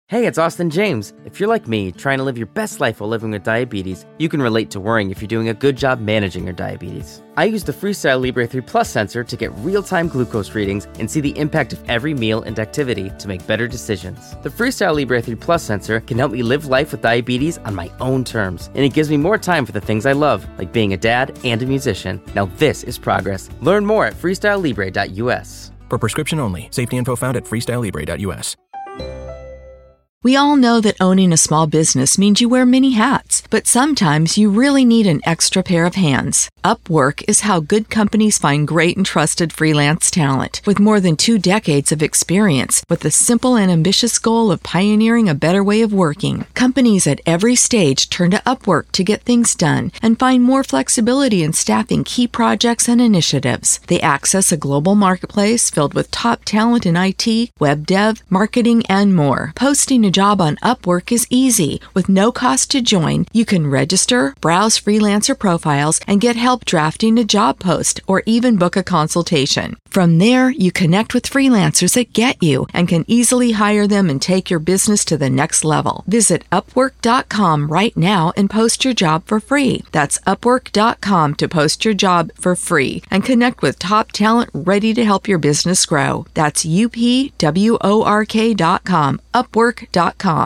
Hey, it's Austin James. If you're like me, trying to live your best life while living with diabetes, you can relate to worrying if you're doing a good job managing your diabetes. I use the Freestyle Libre 3 Plus sensor to get real-time glucose readings and see the impact of every meal and activity to make better decisions. The Freestyle Libre 3 Plus sensor can help me live life with diabetes on my own terms, and it gives me more time for the things I love, like being a dad and a musician. Now this is progress. Learn more at freestylelibre.us. For prescription only. Safety info found at freestylelibre.us. We all know that owning a small business means you wear many hats, but sometimes you really need an extra pair of hands. Upwork is how good companies find great and trusted freelance talent. With more than 2 decades of experience, with the simple and ambitious goal of pioneering a better way of working, companies at every stage turn to Upwork to get things done and find more flexibility in staffing key projects and initiatives. They access a global marketplace filled with top talent in IT, web dev, marketing, and more. Posting a job on Upwork is easy. With no cost to join, you can register, browse freelancer profiles, and get help drafting a job post or even book a consultation. From there, you connect with freelancers that get you and can easily hire them and take your business to the next level. Visit Upwork.com right now and post your job for free. That's Upwork.com to post your job for free and connect with top talent ready to help your business grow. That's UPWORK.com. Upwork.com.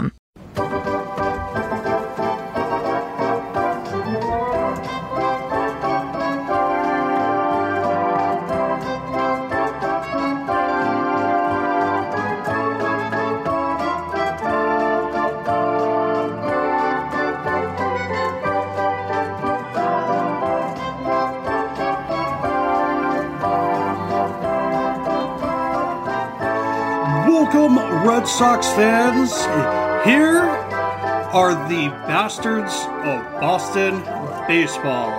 Welcome, Red Sox fans. Here are the Bastards of Boston Baseball.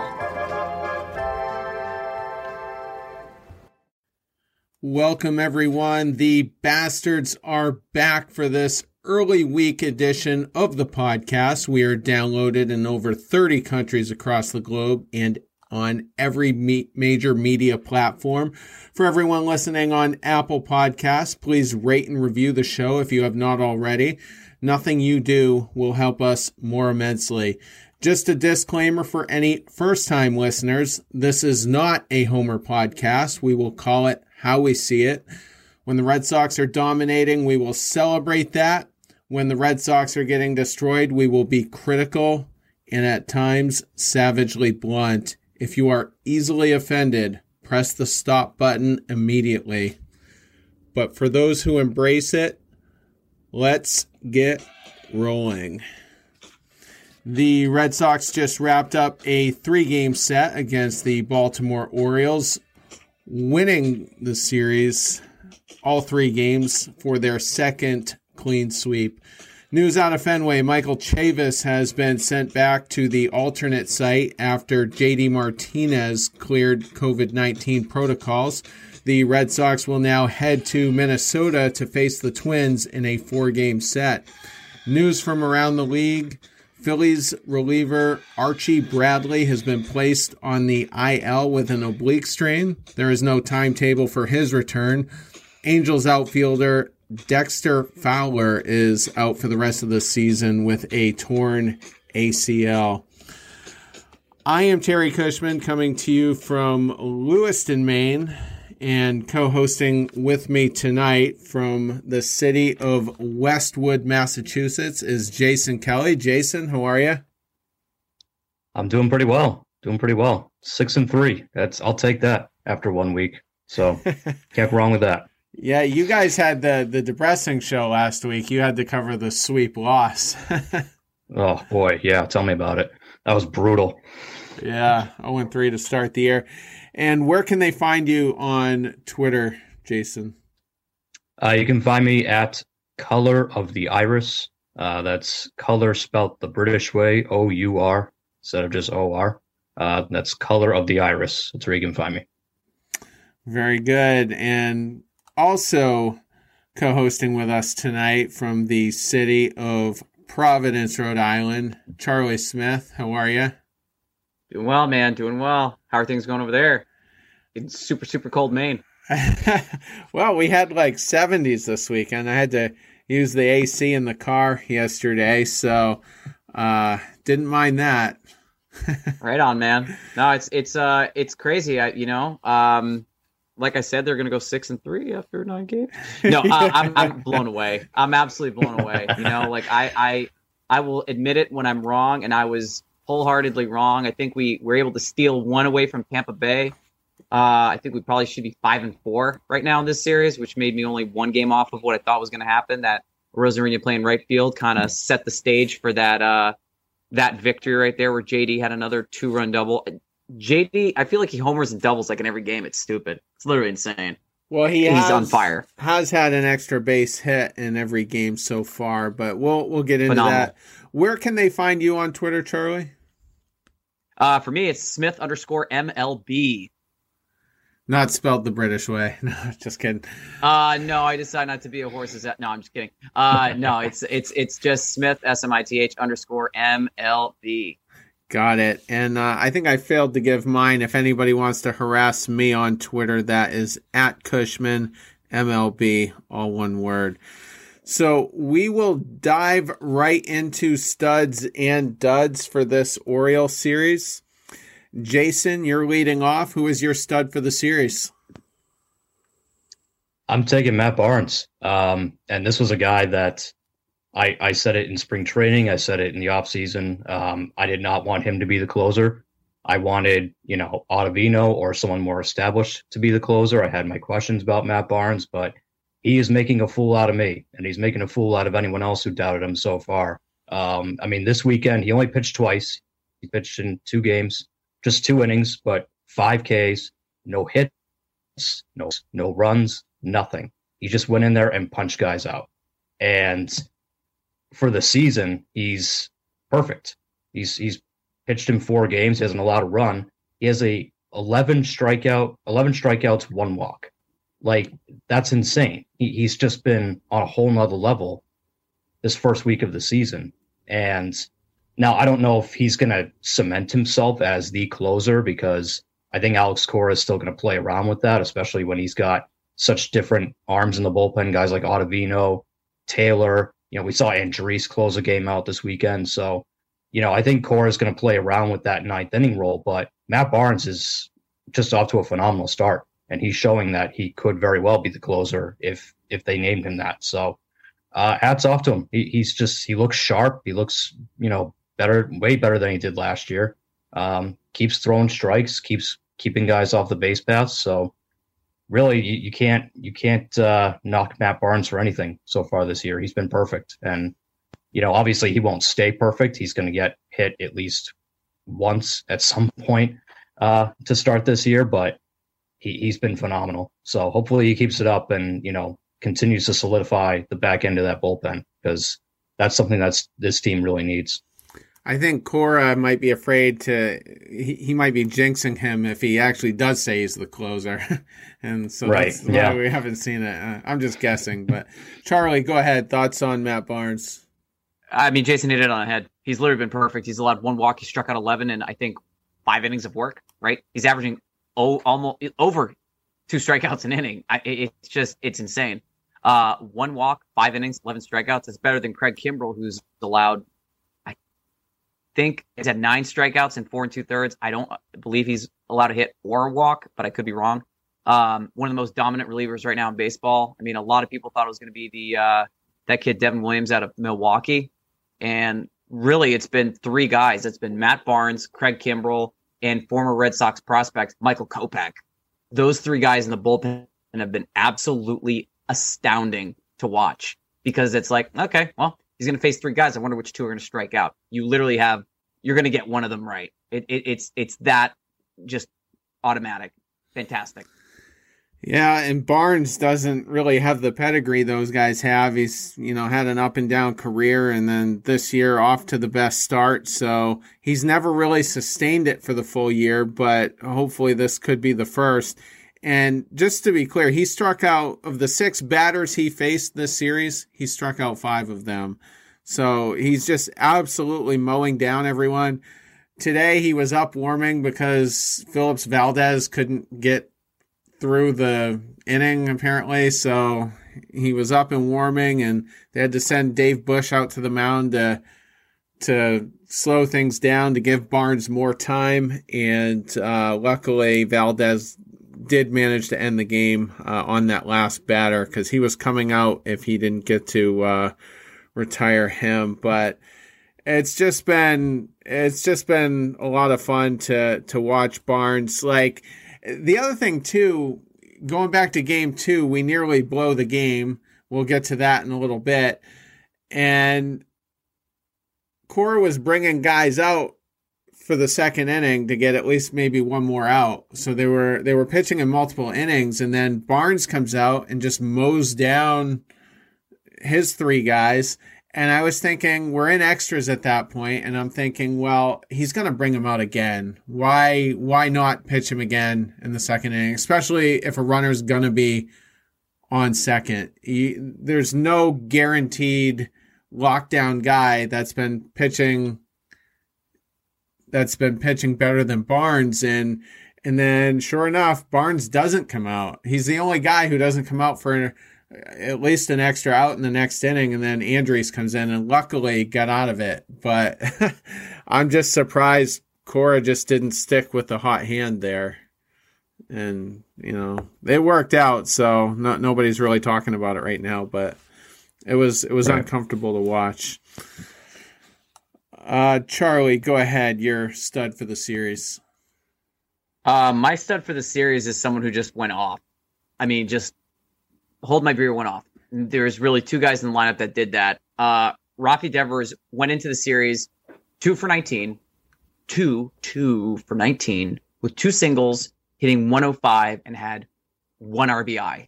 Welcome, everyone. The Bastards are back for this early week edition of the podcast. We are downloaded in over 30 countries across the globe and on every major media platform. For everyone listening on Apple Podcasts, please rate and review the show if you have not already. Nothing you do will help us more immensely. Just a disclaimer for any first-time listeners, this is not a Homer podcast. We will call it how we see it. When the Red Sox are dominating, we will celebrate that. When the Red Sox are getting destroyed, we will be critical and at times savagely blunt. If you are easily offended, press the stop button immediately. But for those who embrace it, let's get rolling. The Red Sox just wrapped up a 3-game set against the Baltimore Orioles, winning the series, all 3 games, for their second clean sweep. News out of Fenway, Michael Chavis has been sent back to the alternate site after JD Martinez cleared COVID-19 protocols. The Red Sox will now head to Minnesota to face the Twins in a 4-game set. News from around the league, Phillies reliever Archie Bradley has been placed on the IL with an oblique strain. There is no timetable for his return. Angels outfielder Dexter Fowler is out for the rest of the season with a torn ACL. I am Terry Cushman, coming to you from Lewiston, Maine, and co-hosting with me tonight from the city of Westwood, Massachusetts, is Jason Kelly. Jason, how are you? I'm doing pretty well. 6-3. I'll take that after 1 week. So can't go wrong with that. Yeah, you guys had the depressing show last week. You had to cover the sweep loss. Oh, boy. Yeah, tell me about it. That was brutal. Yeah, 0-3 to start the year. And where can they find you on Twitter, Jason? You can find me at Color of the Iris. That's color spelt the British way, O-U-R, instead of just O-R. That's Color of the Iris. That's where you can find me. Very good. And also co-hosting with us tonight from the city of Providence, Rhode Island, Charlie Smith. How are you? Doing well, man. Doing well. How are things going over there? It's super, super cold Maine. Well, we had like 70s this weekend. I had to used the AC in the car yesterday, so didn't mind that. Right on, man. No, it's crazy. Like I said, they're going to go 6-3 after 9 games. No, I'm blown away. I'm absolutely blown away. Like I will admit it when I'm wrong, and I was wholeheartedly wrong. I think we were able to steal one away from Tampa Bay. I think we probably should be 5-4 right now in this series, which made me only 1 game off of what I thought was going to happen. That Rosarina playing right field kind of set the stage for that victory right there, where JD had another 2-run double. JD, I feel like he homers and doubles like in every game. It's stupid. It's literally insane. Well, he's on fire. Has had an extra base hit in every game so far, but we'll get into that. Where can they find you on Twitter, Charlie? For me, it's Smith_MLB. Not spelled the British way. No, just kidding. No, I decided not to be a horse's. No, I'm just kidding. No, it's just Smith SMITH_MLB. Got it. And I think I failed to give mine. If anybody wants to harass me on Twitter, that is @Cushman MLB, all one word. So we will dive right into studs and duds for this Orioles series. Jason, you're leading off. Who is your stud for the series? I'm taking Matt Barnes. And this was a guy that I said it in spring training. I said it in the offseason. I did not want him to be the closer. I wanted, Ottavino or someone more established to be the closer. I had my questions about Matt Barnes, but he is making a fool out of me, and he's making a fool out of anyone else who doubted him so far. This weekend, he only pitched twice. He pitched in 2 games, just 2 innings, but 5 Ks, no hits, no runs, nothing. He just went in there and punched guys out. And for the season, he's perfect. He's pitched in 4 games. He hasn't allowed a run. He has 11 strikeouts, 1 walk. Like, that's insane. He's just been on a whole nother level this first week of the season. And now I don't know if he's going to cement himself as the closer, because I think Alex Cora is still going to play around with that, especially when he's got such different arms in the bullpen, guys like Ottavino, Taylor. We saw Andriese close a game out this weekend. So, I think Cora is going to play around with that 9th inning role, but Matt Barnes is just off to a phenomenal start. And he's showing that he could very well be the closer if they named him that. So hats off to him. He looks sharp. He looks, better, way better than he did last year. Keeps throwing strikes, keeps keeping guys off the base paths. So really, you can't knock Matt Barnes for anything so far this year. He's been perfect. And, obviously he won't stay perfect. He's going to get hit at least once at some point to start this year, but he's been phenomenal. So hopefully he keeps it up and, continues to solidify the back end of that bullpen, because that's something this team really needs. I think Cora might be afraid he might be jinxing him if he actually does say he's the closer. And so that's why we haven't seen it. I'm just guessing. But Charlie, go ahead. Thoughts on Matt Barnes? Jason hit it on the head. He's literally been perfect. He's allowed 1 walk. He struck out 11 in, I think, 5 innings of work, right? He's averaging almost over 2 strikeouts an inning. It's insane. 1 walk, 5 innings, 11 strikeouts. It's better than Craig Kimbrell, who's allowed, I think he's had 9 strikeouts in 4 2/3. I don't believe he's allowed a hit or a walk, but I could be wrong. One of the most dominant relievers right now in baseball. A lot of people thought it was going to be that kid Devin Williams out of Milwaukee, and really it's been 3 guys. It's been Matt Barnes, Craig Kimbrell, and former Red Sox prospect Michael Kopech. Those 3 guys in the bullpen have been absolutely astounding to watch, because it's like, okay, well, he's going to face 3 guys. I wonder which 2 are going to strike out. You literally you're going to get one of them right. It's that just automatic. Fantastic. Yeah, and Barnes doesn't really have the pedigree those guys have. He's, had an up and down career, and then this year off to the best start. So he's never really sustained it for the full year, but hopefully this could be the first. And just to be clear, he struck out, of the 6 batters he faced this series, he struck out 5 of them. So he's just absolutely mowing down everyone. Today he was up warming because Phillips Valdez couldn't get through the inning, apparently. So he was up and warming, and they had to send Dave Bush out to the mound to slow things down, to give Barnes more time. And luckily, Valdez did manage to end the game on that last batter, because he was coming out if he didn't get to retire him. But it's just been a lot of fun to watch Barnes. Like, the other thing too, going back to game 2, we nearly blow the game. We'll get to that in a little bit. And Cora was bringing guys out for the second inning to get at least maybe one more out. So they were pitching in multiple innings, and then Barnes comes out and just mows down his 3 guys. And I was thinking, we're in extras at that point, and I'm thinking, well, he's going to bring him out again. Why not pitch him again in the second inning, especially if a runner's going to be on second? There's no guaranteed lockdown guy that's been pitching better than Barnes. And then sure enough, Barnes doesn't come out. He's the only guy who doesn't come out for at least an extra out in the next inning, and then Andriese comes in and luckily got out of it. But I'm just surprised Cora just didn't stick with the hot hand there. And, it worked out, so nobody's really talking about it right now, but it was right. Uncomfortable to watch. Charlie, go ahead. Your stud for the series. My stud for the series is someone who just went off. I mean, just hold my beer went off. There's really 2 guys in the lineup that did that. Rafi Devers went into the series 2 for 19 with 2 singles, hitting 105, and had 1 RBI.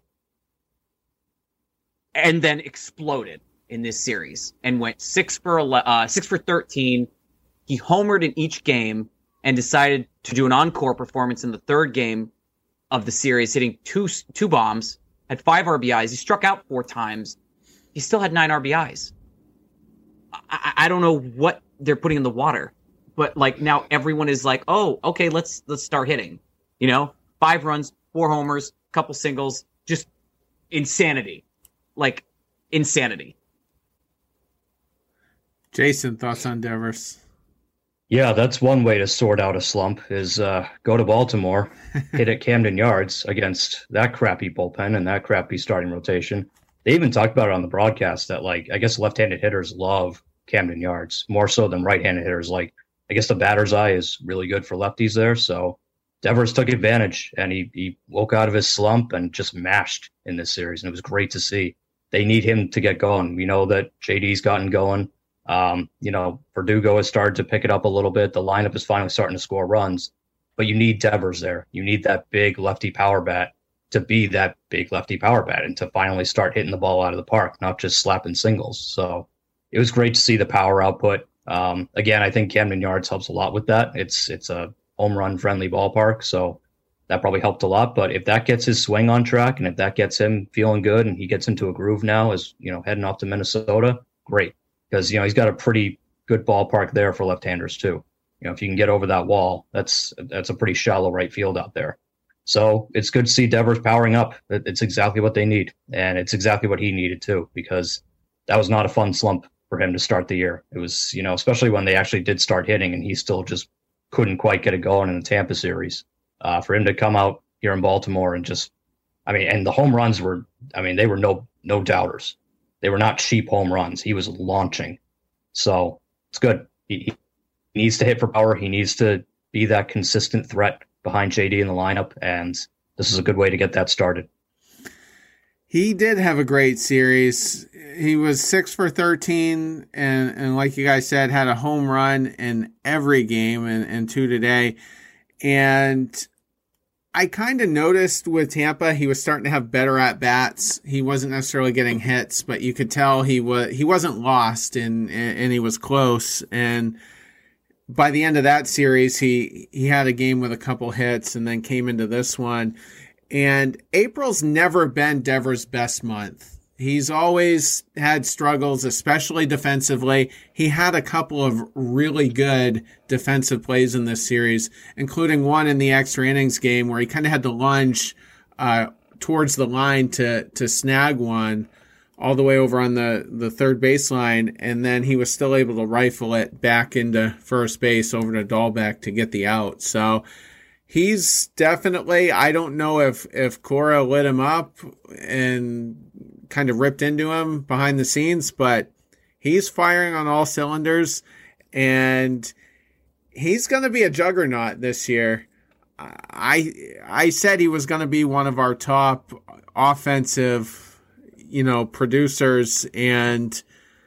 And then exploded in this series and went 6 for 13. He homered in each game and decided to do an encore performance in the 3rd game of the series, hitting two bombs. Had 5 RBIs. He struck out 4 times. He still had 9 RBIs. I don't know what they're putting in the water, but like now everyone is like, oh, okay, let's start hitting. 5 runs, 4 homers, couple singles, just insanity. Like insanity. Jason, thoughts on Devers? Yeah, that's one way to sort out a slump is go to Baltimore, hit at Camden Yards against that crappy bullpen and that crappy starting rotation. They even talked about it on the broadcast that, like, I guess left-handed hitters love Camden Yards more so than right-handed hitters. Like, I guess the batter's eye is really good for lefties there. So Devers took advantage, and he woke out of his slump and just mashed in this series. And it was great to see. They need him to get going. We know that JD's gotten going. Verdugo has started to pick it up a little bit. The lineup is finally starting to score runs, but you need Devers there. You need that big lefty power bat to be that big lefty power bat and to finally start hitting the ball out of the park, not just slapping singles. So it was great to see the power output. Again, I think Camden Yards helps a lot with that. It's a home run friendly ballpark, so that probably helped a lot. But if that gets his swing on track and if that gets him feeling good and he gets into a groove now as, heading off to Minnesota, great. Because, he's got a pretty good ballpark there for left-handers too. If you can get over that wall, that's a pretty shallow right field out there. So it's good to see Devers powering up. It's exactly what they need. And it's exactly what he needed too, because that was not a fun slump for him to start the year. It was, especially when they actually did start hitting and he still just couldn't quite get it going in the Tampa series. For him to come out here in Baltimore and just, and the home runs were, they were no doubters. They were not cheap home runs. He was launching. So it's good. He needs to hit for power. He needs to be that consistent threat behind JD in the lineup. And this is a good way to get that started. He did have a great series. He was 6 for 13. And like you guys said, had a home run in every game and 2 today. And I kind of noticed with Tampa, he was starting to have better at bats. He wasn't necessarily getting hits, but you could tell he wasn't lost and he was close. And by the end of that series, he had a game with a couple hits and then came into this one. And April's never been Devers' best month. He's always had struggles, especially defensively. He had a couple of really good defensive plays in this series, including one in the extra innings game where he kind of had to lunge towards the line to snag one all the way over on the third baseline, and then he was still able to rifle it back into first base over to Dahlbeck to get the out. So he's definitely, I don't know if Cora lit him up and kind of ripped into him behind the scenes, but he's firing on all cylinders, and he's going to be a juggernaut this year. I said he was going to be one of our top offensive, producers, and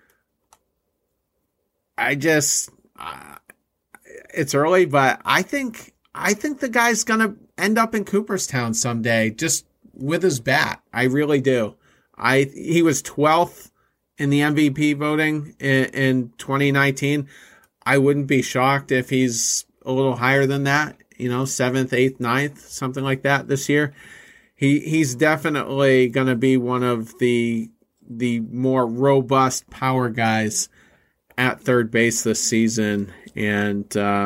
it's early, but I think the guy's going to end up in Cooperstown someday, just with his bat. I really do. He was 12th in the MVP voting in 2019. I wouldn't be shocked if he's a little higher than that, 7th, 8th, 9th, something like that this year. He's definitely going to be one of the more robust power guys at third base this season, and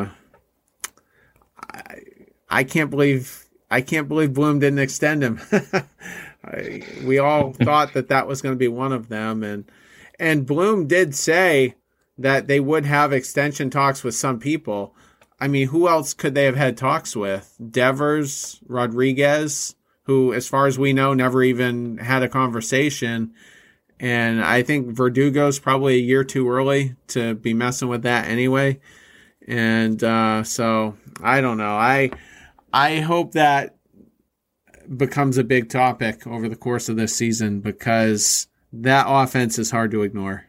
I can't believe Bloom didn't extend him. We all thought that was going to be one of them, and Bloom did say that they would have extension talks with some people. I mean, who else could they have had talks with? Devers, Rodriguez, who, as far as we know, never even had a conversation. And I think Verdugo's probably a year too early to be messing with that anyway. And so I don't know. I hope that becomes a big topic over the course of this season, because that offense is hard to ignore.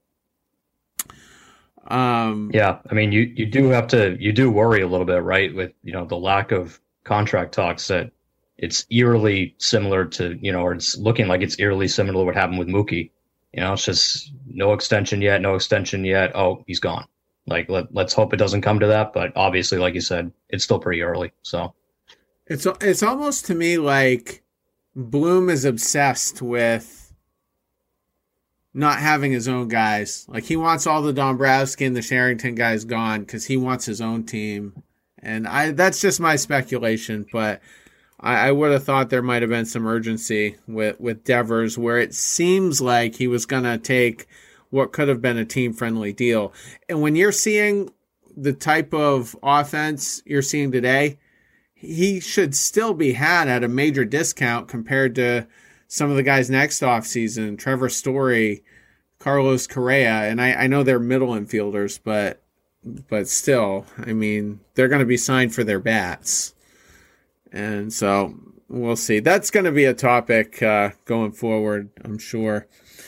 Yeah, I mean, you do worry a little bit, right? With, the lack of contract talks, that it's eerily similar to, or it's looking like it's eerily similar to what happened with Mookie. It's just no extension yet. Oh, he's gone. Like, let's hope it doesn't come to that. But obviously, like you said, it's still pretty early. So it's almost to me like Bloom is obsessed with not having his own guys. Like, he wants all the Dombrowski and the Sherrington guys gone because he wants his own team. And that's just my speculation, but I would have thought there might have been some urgency with Devers, where it seems like he was going to take what could have been a team-friendly deal. And when you're seeing the type of offense you're seeing today, he should still be had at a major discount compared to some of the guys next offseason, Trevor Story, Carlos Correa, and I know they're middle infielders, but still, I mean, they're going to be signed for their bats. And so we'll see. That's going to be a topic going forward, I'm sure.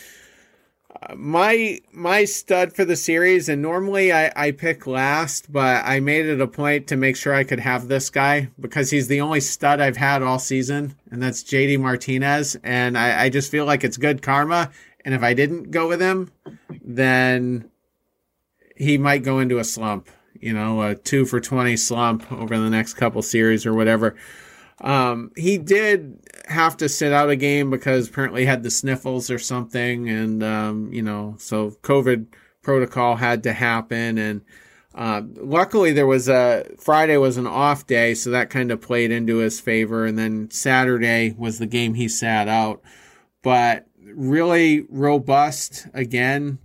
My stud for the series, and normally I pick last, but I made it a point to make sure I could have this guy because he's the only stud I've had all season, and that's JD Martinez. And I just feel like it's good karma. And if I didn't go with him, then he might go into a slump, a 2 for 20 slump over the next couple series or whatever. He did have to sit out a game because apparently he had the sniffles or something. And, so COVID protocol had to happen. And, luckily there was Friday was an off day. So that kind of played into his favor. And then Saturday was the game he sat out, but really robust again,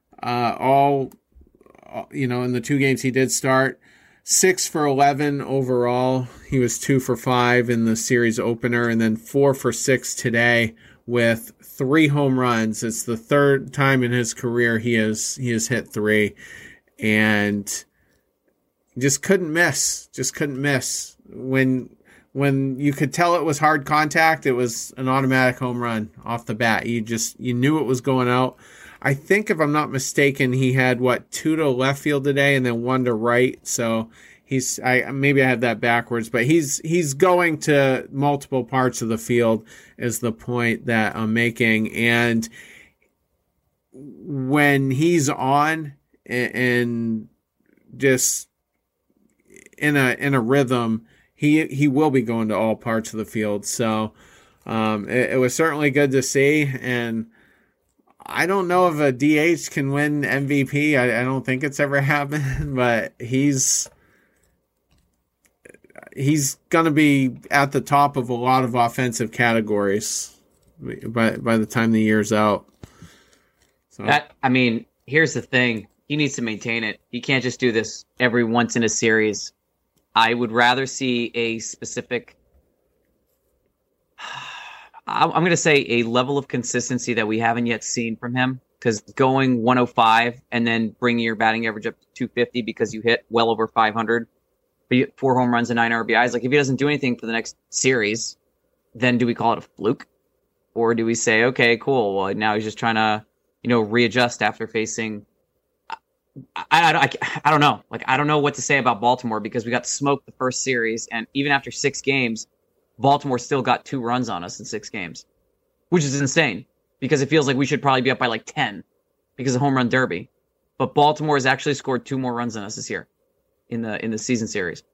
in the two games he did start. 6 for 11 overall. He was 2 for 5 in the series opener, and then 4 for 6 today with 3 home runs. It's the third time in his career he has hit 3, and just couldn't miss. When you could tell it was hard contact, it was an automatic home run off the bat. You knew it was going out. I think, if I'm not mistaken, he had 2 to left field today and then 1 to right. So maybe I have that backwards, but he's going to multiple parts of the field is the point that I'm making. And when he's on and just in a rhythm, he will be going to all parts of the field. So it was certainly good to see. And I don't know if a DH can win MVP. I don't think it's ever happened, but he's he's going to be at the top of a lot of offensive categories by the time the year's out. So. Here's the thing. He needs to maintain it. He can't just do this every once in a series. I would rather see a specific, I'm going to say a level of consistency that we haven't yet seen from him, because going 105 and then bringing your batting average up to 250 because you hit well over 500, but you hit 4 home runs and 9 RBIs. Like, if he doesn't do anything for the next series, then do we call it a fluke? Or do we say, okay, cool, well, now he's just trying to, readjust after facing, I don't know. Like, I don't know what to say about Baltimore, because we got smoked the first series, and even after 6 games, Baltimore still got 2 runs on us in 6 games, which is insane, because it feels like we should probably be up by like 10 because of home run derby. But Baltimore has actually scored 2 more runs than us this year in the season series.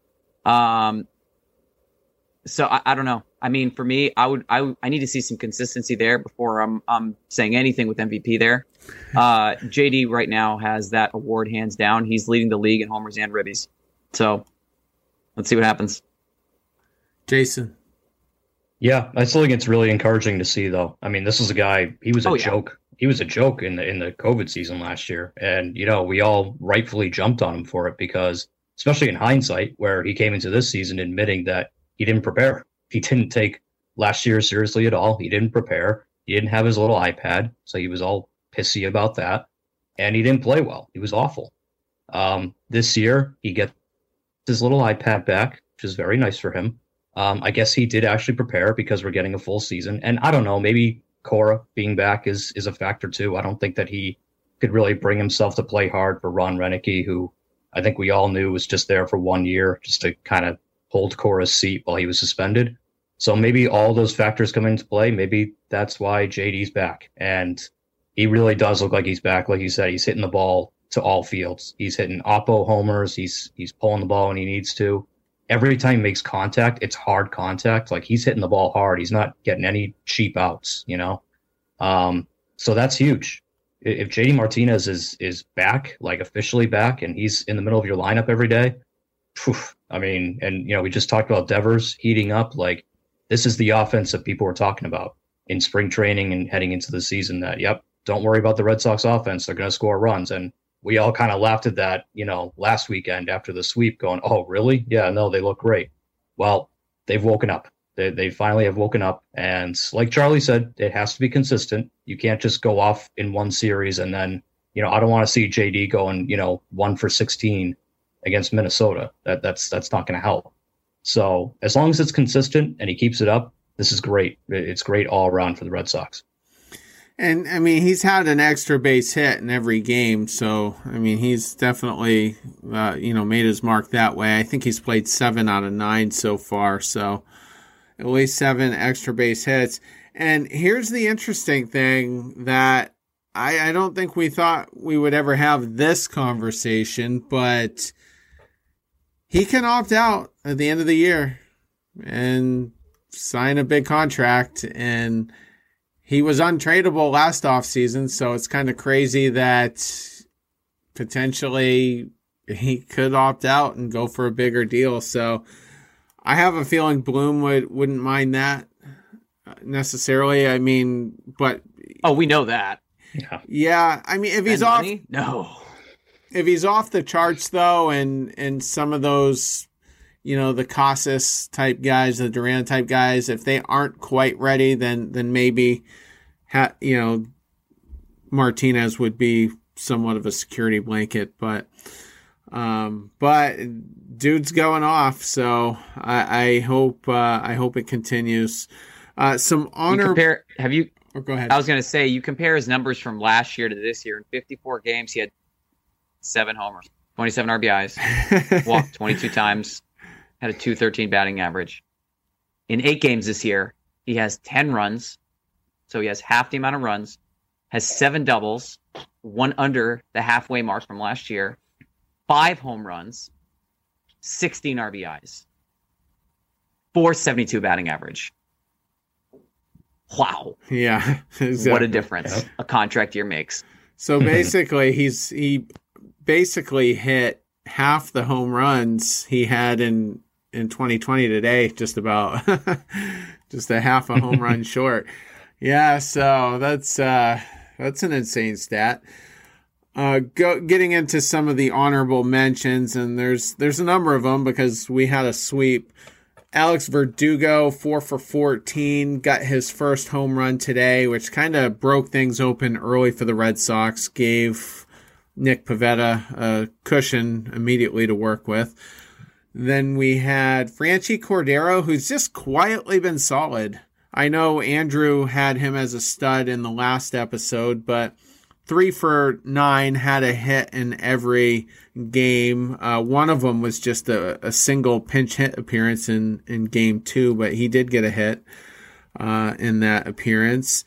So I don't know. I mean, for me, I need to see some consistency there before I'm saying anything with MVP there. JD right now has that award hands down. He's leading the league in homers and ribbies. So let's see what happens. Jason. Yeah, I still think it's really encouraging to see, though. I mean, this is a guy, he was a joke. He was a joke in the COVID season last year. And, we all rightfully jumped on him for it, because, especially in hindsight, where he came into this season admitting that he didn't prepare. He didn't take last year seriously at all. He didn't prepare. He didn't have his little iPad, so he was all pissy about that. And he didn't play well. He was awful. This year, he gets his little iPad back, which is very nice for him. I guess he did actually prepare, because we're getting a full season. And I don't know, maybe Cora being back is a factor too. I don't think that he could really bring himself to play hard for Ron Renicky, who I think we all knew was just there for 1 year, just to kind of hold Cora's seat while he was suspended. So maybe all those factors come into play. Maybe that's why JD's back. And he really does look like he's back. Like you said, he's hitting the ball to all fields. He's hitting oppo homers. He's pulling the ball when he needs to. Every time he makes contact, it's hard contact. Like, he's hitting the ball hard. He's not getting any cheap outs, So that's huge. If JD Martinez is back, like officially back, and he's in the middle of your lineup every day, we just talked about Devers heating up. Like, this is the offense that people were talking about in spring training and heading into the season, that, don't worry about the Red Sox offense. They're going to score runs. And we all kind of laughed at that, last weekend after the sweep, going, oh, really? Yeah, no, they look great. Well, they've woken up. They finally have woken up. And like Charlie said, it has to be consistent. You can't just go off in one series and then, I don't want to see JD going, 1 for 16 against Minnesota. That's not going to help. So as long as it's consistent and he keeps it up, this is great. It's great all around for the Red Sox. And, he's had an extra base hit in every game. So, he's definitely, made his mark that way. I think he's played 7 out of 9 so far. So at least 7 extra base hits. And here's the interesting thing that I don't think we thought we would ever have this conversation, but he can opt out at the end of the year and sign a big contract. And he was untradeable last offseason, so it's kind of crazy that potentially he could opt out and go for a bigger deal. So I have a feeling Bloom wouldn't mind that necessarily. But we know that. Yeah, if he's off, no. If he's off the charts though, and some of those, the Casas type guys, the Duran type guys, if they aren't quite ready, then maybe, Martinez would be somewhat of a security blanket. But dude's going off, so I hope it continues. Some honor. Go ahead. I was going to say, you compare his numbers from last year to this year. In 54 games, he had 7 homers, 27 RBIs, walked 22 times, had a .213 batting average. In 8 games this year, he has 10 runs, so he has half the amount of runs, has 7 doubles, 1 under the halfway mark from last year, 5 home runs, 16 RBIs, .472 batting average. Wow. Yeah. Exactly. What a difference a contract year makes. So basically, he basically hit half the home runs he had in in 2020 today, just about just a half a home run short. Yeah, so that's an insane stat. Getting into some of the honorable mentions, and there's a number of them because we had a sweep. Alex Verdugo, 4 for 14, got his first home run today, which kind of broke things open early for the Red Sox, gave Nick Pivetta a cushion immediately to work with. Then we had Franchy Cordero, who's just quietly been solid. I know Andrew had him as a stud in the last episode, but 3 for 9, had a hit in every game. One of them was just a single pinch hit appearance in game 2, but he did get a hit in that appearance.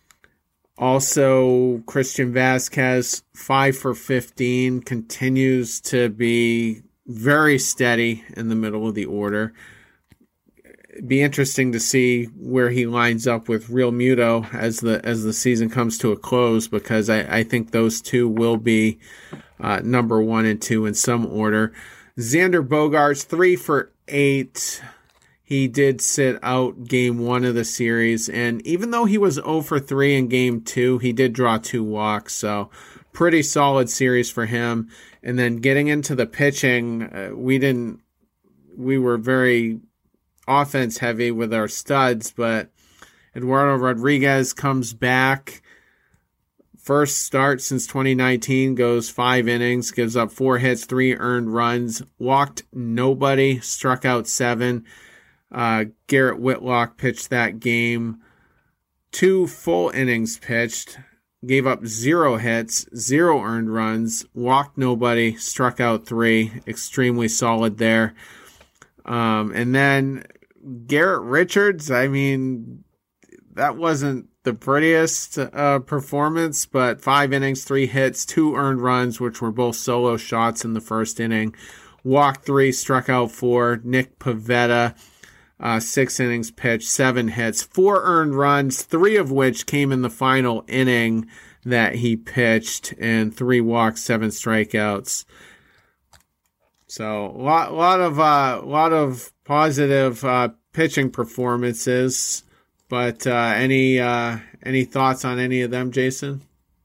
Also, Christian Vasquez, 5 for 15, continues to be very steady in the middle of the order. It'd be interesting to see where he lines up with Real Muto as the season comes to a close, because I think those two will be number 1 and 2 in some order. Xander Bogaerts, 3 for 8. He did sit out game 1 of the series, and even though he was 0 for 3 in game 2, he did draw 2 walks, so pretty solid series for him. And then getting into the pitching, we were very offense heavy with our studs, but Eduardo Rodriguez comes back. First start since 2019, goes 5 innings, gives up 4 hits, 3 earned runs, walked nobody, struck out 7. Garrett Whitlock pitched that game. 2 full innings pitched, gave up 0 hits, 0 earned runs, walked nobody, struck out 3. Extremely solid there. And then Garrett Richards, I mean, that wasn't the prettiest performance, but 5 innings, 3 hits, 2 earned runs, which were both solo shots in the first inning. Walked 3, struck out 4. Nick Pivetta, 6 innings pitched, 7 hits, 4 earned runs, 3 of which came in the final inning that he pitched, and 3 walks, 7 strikeouts. So a lot of positive pitching performances, but any thoughts on any of them, Jason?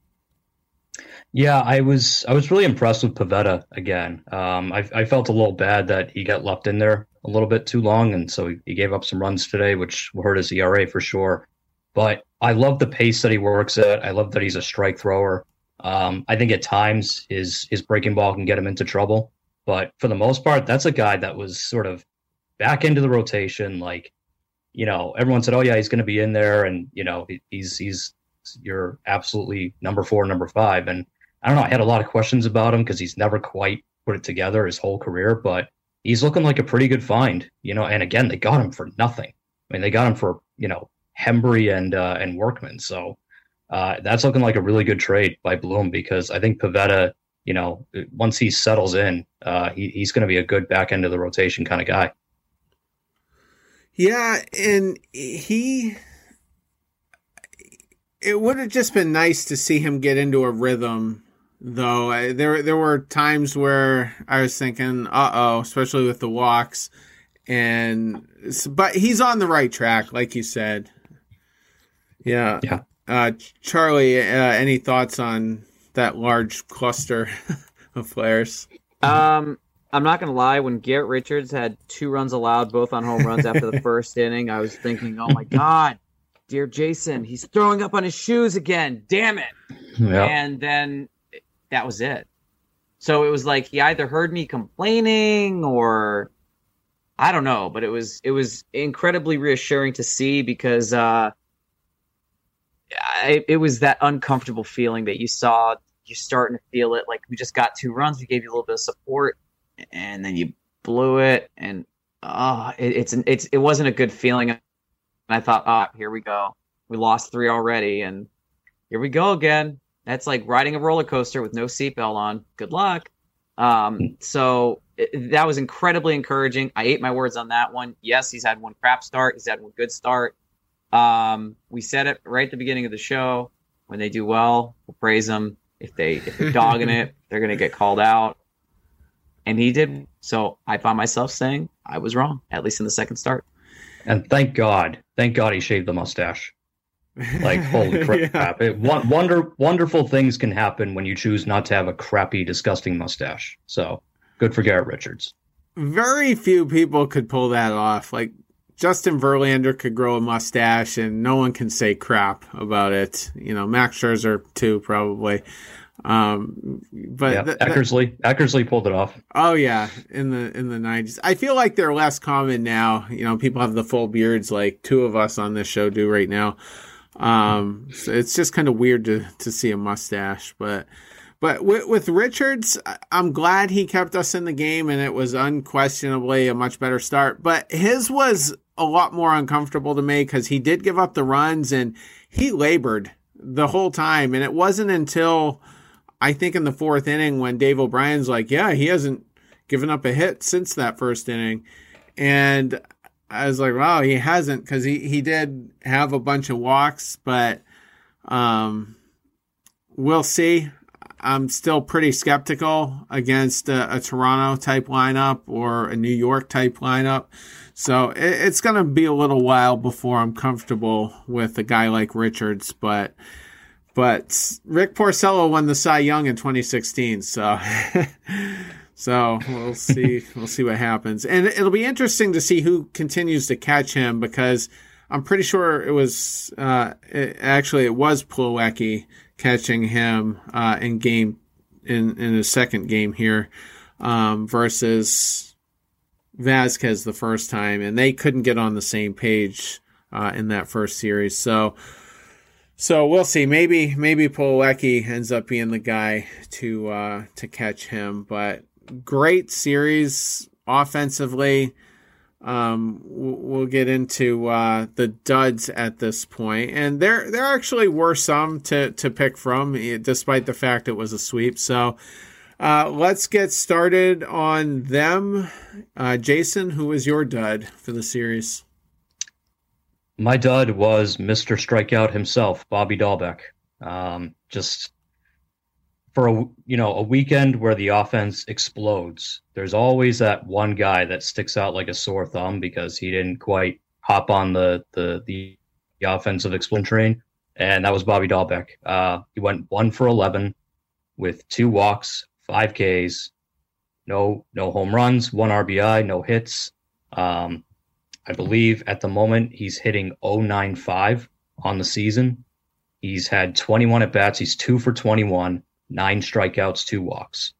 Yeah, I was really impressed with Pivetta again. I felt a little bad that he got left in there a little bit too long, and so he gave up some runs today, which will hurt his ERA for sure. But I love the pace that he works at. I love that he's a strike thrower. I think at times his breaking ball can get him into trouble. But for the most part, that's a guy that was sort of back into the rotation. Like, everyone said, oh, yeah, he's going to be in there. And, he's your absolutely number 4, number 5. And I don't know, I had a lot of questions about him because he's never quite put it together his whole career. But he's looking like a pretty good find, And again, they got him for nothing. I mean, they got him for, Hembree and Workman. So that's looking like a really good trade by Bloom, because I think Pivetta, once he settles in, he's going to be a good back end of the rotation kind of guy. Yeah, and it would have just been nice to see him get into a rhythm, though. There were times where I was thinking, especially with the walks, but he's on the right track, like you said. Yeah. Charlie, any thoughts on that large cluster of players? I'm not gonna lie, when Garrett Richards had 2 runs allowed, both on home runs after the first inning, I was thinking, oh my God, dear Jason, he's throwing up on his shoes again, damn it. Yeah. And then that was it. So it was like he either heard me complaining or I don't know, but it was incredibly reassuring to see, because it was that uncomfortable feeling that you're starting to feel it. Like, we just got 2 runs, we gave you a little bit of support, and then you blew it, and it wasn't a good feeling. And I thought, here we go, we lost 3 already, and here we go again. That's like riding a roller coaster with no seatbelt on. Good luck. So that was incredibly encouraging. I ate my words on that one. Yes, he's had one crap start, he's had one good start. We said it right at the beginning of the show. When they do well, we'll praise them. If they're dogging it, they're going to get called out. and he did. So I found myself saying I was wrong, at least in the second start. And thank God he shaved the mustache. Like, holy crap. Yeah. Wonderful things can happen when you choose not to have a crappy, disgusting mustache. So good for Garrett Richards. Very few people could pull that off. Like, Justin Verlander could grow a mustache and no one can say crap about it. Max Scherzer too, probably. But Eckersley pulled it off. Oh yeah, in the 90s. I feel like they're less common now. People have the full beards like two of us on this show do right now. So it's just kind of weird to see a mustache, but with Richards, I'm glad he kept us in the game, and it was unquestionably a much better start. But his was a lot more uncomfortable to me because he did give up the runs and he labored the whole time. And it wasn't until I think in the fourth inning when Dave O'Brien's like, yeah, he hasn't given up a hit since that first inning. And I was like, wow, he hasn't, because he did have a bunch of walks, but we'll see. I'm still pretty skeptical against a Toronto-type lineup or a New York-type lineup. So it's going to be a little while before I'm comfortable with a guy like Richards. But Rick Porcello won the Cy Young in 2016, so so we'll see what happens. And it'll be interesting to see who continues to catch him, because I'm pretty sure it was it was Plawecki catching him in his second game here versus Vasquez the first time, and they couldn't get on the same page in that first series. So we'll see. Maybe Plawecki ends up being the guy to catch him. But great series offensively. We'll get into the duds at this point, and there actually were some to pick from, despite the fact it was a sweep. So let's get started on them. Jason, who was your dud for the series? My dud was Mr. Strikeout himself, Bobby Dahlbeck. Just for a weekend where the offense explodes, there's always that one guy that sticks out like a sore thumb because he didn't quite hop on the offensive explosion train, and that was Bobby Dahlbeck. He went 1 for 11 with 2 walks, 5 Ks, no home runs, 1 RBI, no hits. I believe at the moment he's hitting .095 on the season. He's had 21 at bats. He's 2 for 21. 9 strikeouts, 2 walks.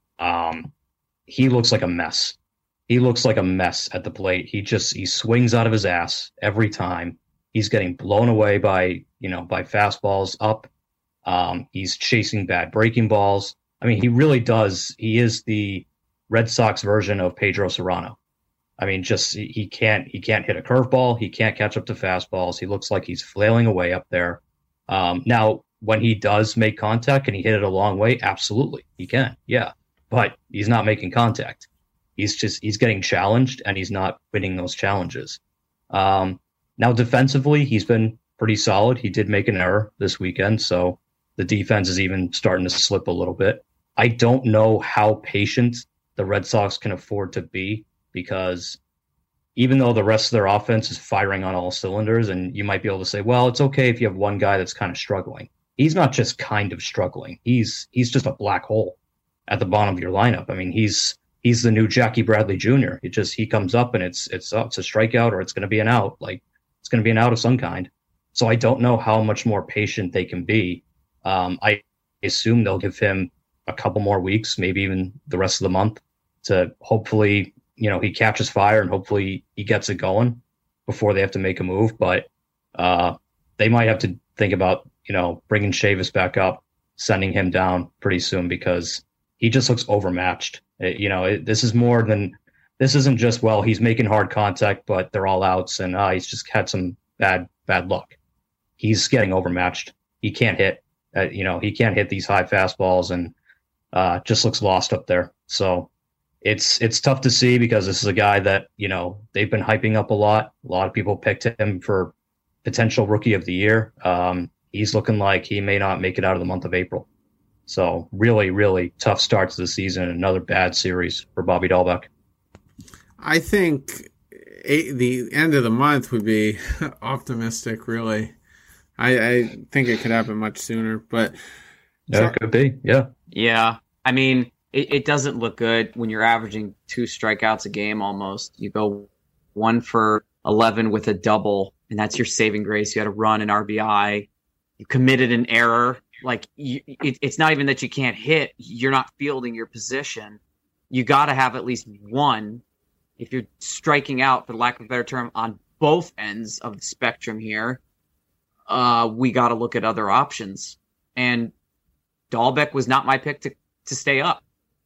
He looks like a mess. He looks like a mess at the plate. He swings out of his ass every time. He's getting blown away by fastballs up. He's chasing bad breaking balls. I mean, he really does. He is the Red Sox version of Pedro Serrano. I mean, he can't hit a curveball. He can't catch up to fastballs. He looks like he's flailing away up there. Now, when he does make contact, can he hit it a long way? Absolutely, he can. Yeah, but he's not making contact. He's getting challenged, and he's not winning those challenges. Now, defensively, he's been pretty solid. He did make an error this weekend, so the defense is even starting to slip a little bit. I don't know how patient the Red Sox can afford to be, because even though the rest of their offense is firing on all cylinders, and you might be able to say, well, it's okay if you have one guy that's kind of struggling. He's not just kind of struggling. He's just a black hole at the bottom of your lineup. I mean, he's the new Jackie Bradley Jr. He comes up and it's a strikeout, or it's going to be an out. Like, it's going to be an out of some kind. So I don't know how much more patient they can be. I assume they'll give him a couple more weeks, maybe even the rest of the month, to hopefully, he catches fire and hopefully he gets it going before they have to make a move. But they might have to think about, bringing Chavis back up, sending him down pretty soon, because he just looks overmatched. This isn't just, well, he's making hard contact, but they're all outs, and he's just had some bad luck. He's getting overmatched. He can't hit. He can't hit these high fastballs, and just looks lost up there. So it's tough to see, because this is a guy that, they've been hyping up a lot. A lot of people picked him for potential rookie of the year. He's looking like he may not make it out of the month of April. So really, really tough start to the season. Another bad series for Bobby Dahlbeck. I think the end of the month would be optimistic, really. I think it could happen much sooner, but Yeah, it could be. Yeah. Yeah. I mean, it doesn't look good when you're averaging 2 strikeouts a game almost. You go 1 for 11 with a double, and that's your saving grace. You had a run, an RBI. You committed an error. Like, it's not even that you can't hit. You're not fielding your position. You got to have at least one. If you're striking out, for lack of a better term, on both ends of the spectrum here, we got to look at other options. And Dahlbeck was not my pick to stay up.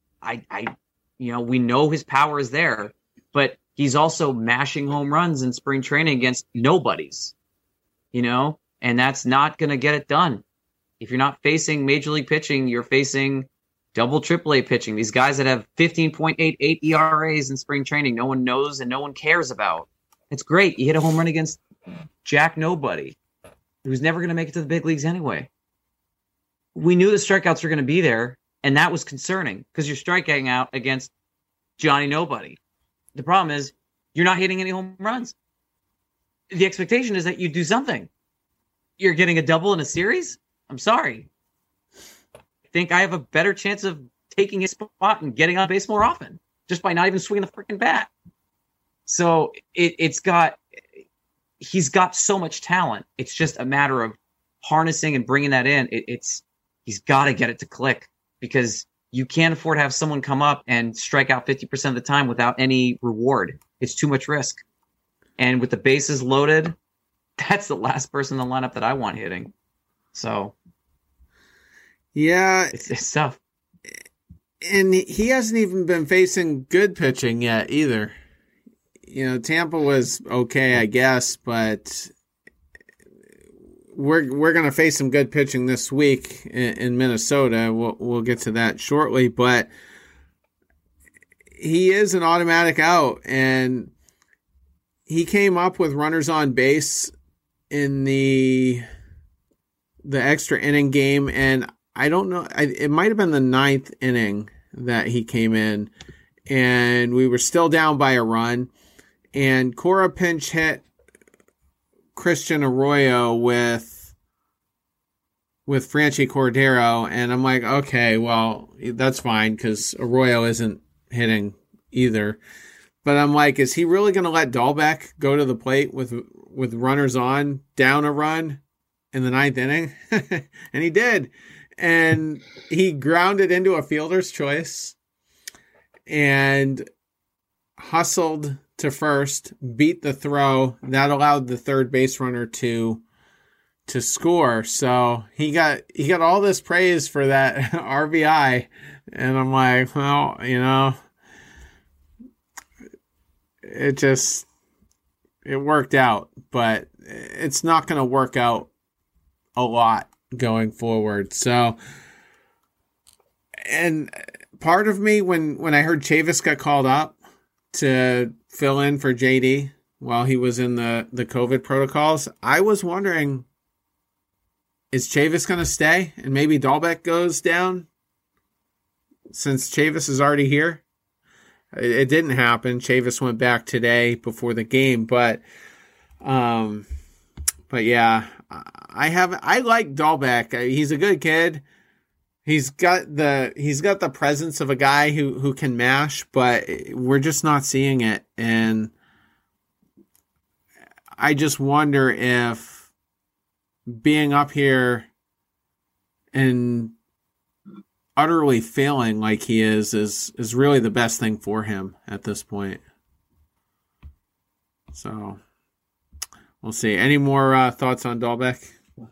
We know his power is there, but he's also mashing home runs in spring training against nobodies, and that's not going to get it done. If you're not facing major league pitching, you're facing double AAA pitching. These guys that have 15.88 ERAs in spring training, no one knows and no one cares about. It's great. You hit a home run against Jack Nobody, who's never going to make it to the big leagues anyway. We knew the strikeouts were going to be there, and that was concerning because you're striking out against Johnny Nobody. The problem is you're not hitting any home runs. The expectation is that you do something. You're getting a double in a series? I'm sorry. I think I have a better chance of taking his spot and getting on base more often just by not even swinging the freaking bat. So he's got so much talent. It's just a matter of harnessing and bringing that in. He's got to get it to click because you can't afford to have someone come up and strike out 50% of the time without any reward. It's too much risk. And with the bases loaded, that's the last person in the lineup that I want hitting. So, yeah, it's tough. And he hasn't even been facing good pitching yet either. Tampa was okay, I guess, but we're going to face some good pitching this week in Minnesota. We'll get to that shortly, but he is an automatic out, and he came up with runners on base in the extra inning game, and I don't know, it might have been the 9th inning that he came in, and we were still down by a run, and Cora pinch hit Christian Arroyo with Franchy Cordero, and I'm like, okay, well, that's fine because Arroyo isn't hitting either. But I'm like, is he really going to let Dahlbeck go to the plate with runners on, down a run in the 9th inning? And he did. And he grounded into a fielder's choice and hustled to first, beat the throw. That allowed the third base runner to score. So he got all this praise for that RBI. And I'm like, well, it worked out, but it's not going to work out a lot going forward. So, and part of me, when I heard Chavis got called up to fill in for JD while he was in the COVID protocols, I was wondering, is Chavis going to stay and maybe Dahlbeck goes down since Chavis is already here? It didn't happen. Chavis went back today before the game, but yeah, I like Dahlbeck. He's a good kid. He's got the presence of a guy who can mash, but we're just not seeing it. And I just wonder if being up here and utterly failing like he is really the best thing for him at this point. So we'll see. Any more thoughts on Dahlbeck?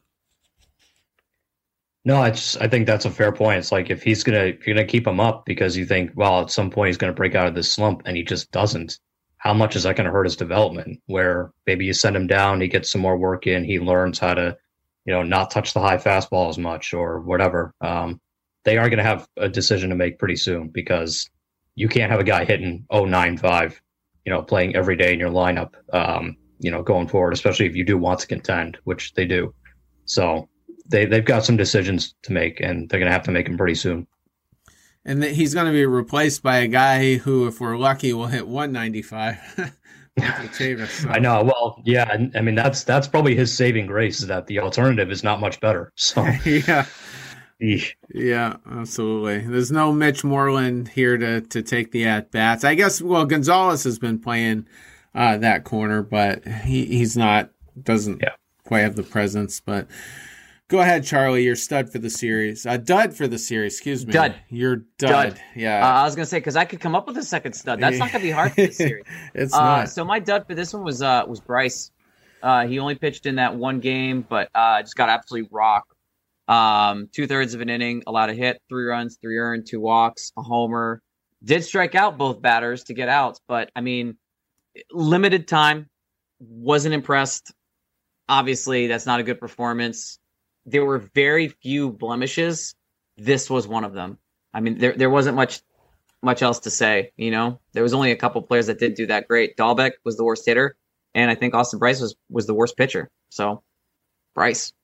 No, I think that's a fair point. It's like if you're gonna keep him up because you think, well, at some point he's gonna break out of this slump, and he just doesn't. How much is that gonna hurt his development? Where maybe you send him down, he gets some more work in, he learns how to, not touch the high fastball as much or whatever. They are gonna have a decision to make pretty soon because you can't have a guy hitting 0.95, playing every day in your lineup, going forward, especially if you do want to contend, which they do. So they've got some decisions to make, and they're going to have to make them pretty soon. And he's going to be replaced by a guy who, if we're lucky, will hit 195. Chavis, so. I know. Well, yeah. I mean, that's probably his saving grace, is that the alternative is not much better. So yeah. Yeah, absolutely. There's no Mitch Moreland here to take the at-bats. I guess, well, Gonzalez has been playing that corner, but he's not, doesn't quite have the presence. But go ahead, Charlie. You're stud for the series. Dud for the series, excuse me. Dud. You're dud. Yeah. I was going to say, because I could come up with a second stud. That's not going to be hard for this series. It's not. So my dud for this one was Bryce. He only pitched in that one game, but just got absolutely rocked. 2/3 of an inning, allowed a hit, 3 runs, 3 earned, 2 walks, a homer. Did strike out both batters to get outs, but I mean, limited time, wasn't impressed. Obviously, that's not a good performance. There were very few blemishes. This was one of them. I mean, there wasn't much else to say. You know, there was only a couple players that didn't do that great. Dahlbeck was the worst hitter, and I think Austin Bryce was the worst pitcher. So, Bryce.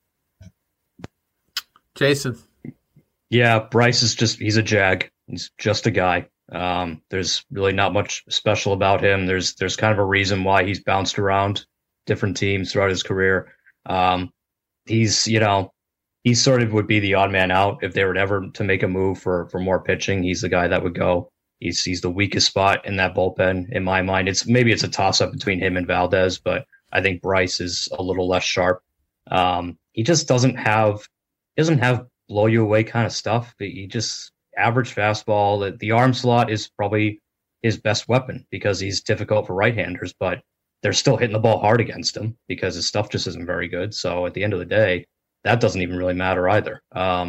Jason. Yeah, Bryce is he's a jag. He's just a guy. There's really not much special about him. There's kind of a reason why he's bounced around different teams throughout his career. He's sort of would be the odd man out if they were ever to make a move for more pitching. He's the guy that would go. He's the weakest spot in that bullpen in my mind. It's a toss up between him and Valdez, but I think Bryce is a little less sharp. He just doesn't have blow you away kind of stuff. He just average fastball. The arm slot is probably his best weapon because he's difficult for right-handers, but they're still hitting the ball hard against him because his stuff just isn't very good. So at the end of the day, that doesn't even really matter either.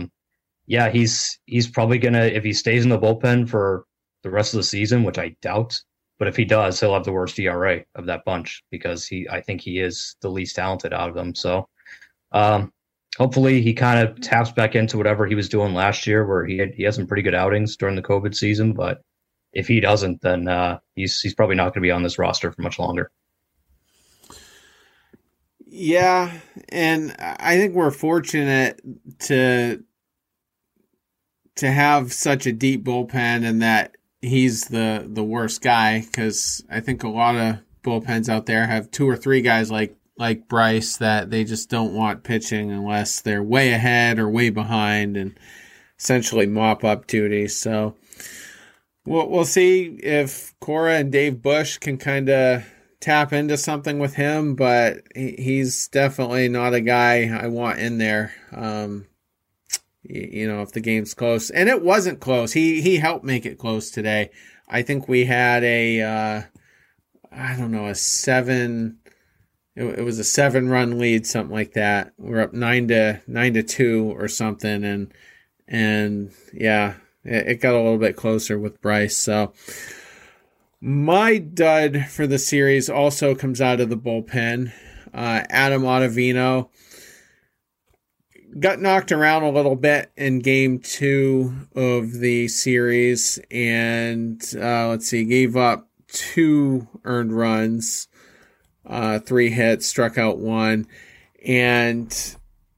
He's probably gonna, if he stays in the bullpen for the rest of the season, which I doubt, but if he does, he'll have the worst ERA of that bunch because I think he is the least talented out of them. So hopefully he kind of taps back into whatever he was doing last year, where he had some pretty good outings during the COVID season. But if he doesn't, then he's probably not going to be on this roster for much longer. Yeah, and I think we're fortunate to have such a deep bullpen and that he's the worst guy, because I think a lot of bullpens out there have 2 or 3 guys like Bryce that they just don't want pitching unless they're way ahead or way behind and essentially mop up duty. So we'll see if Cora and Dave Bush can kind of tap into something with him, but he's definitely not a guy I want in there. If the game's close, and it wasn't close, he helped make it close today. I think we had a 7. It was a 7-run lead, something like that. We're up 9-2 or something, and yeah, it got a little bit closer with Bryce. So my dud for the series also comes out of the bullpen. Adam Ottavino got knocked around a little bit in game 2 of the series, and gave up 2 earned runs. 3 hits, struck out 1, and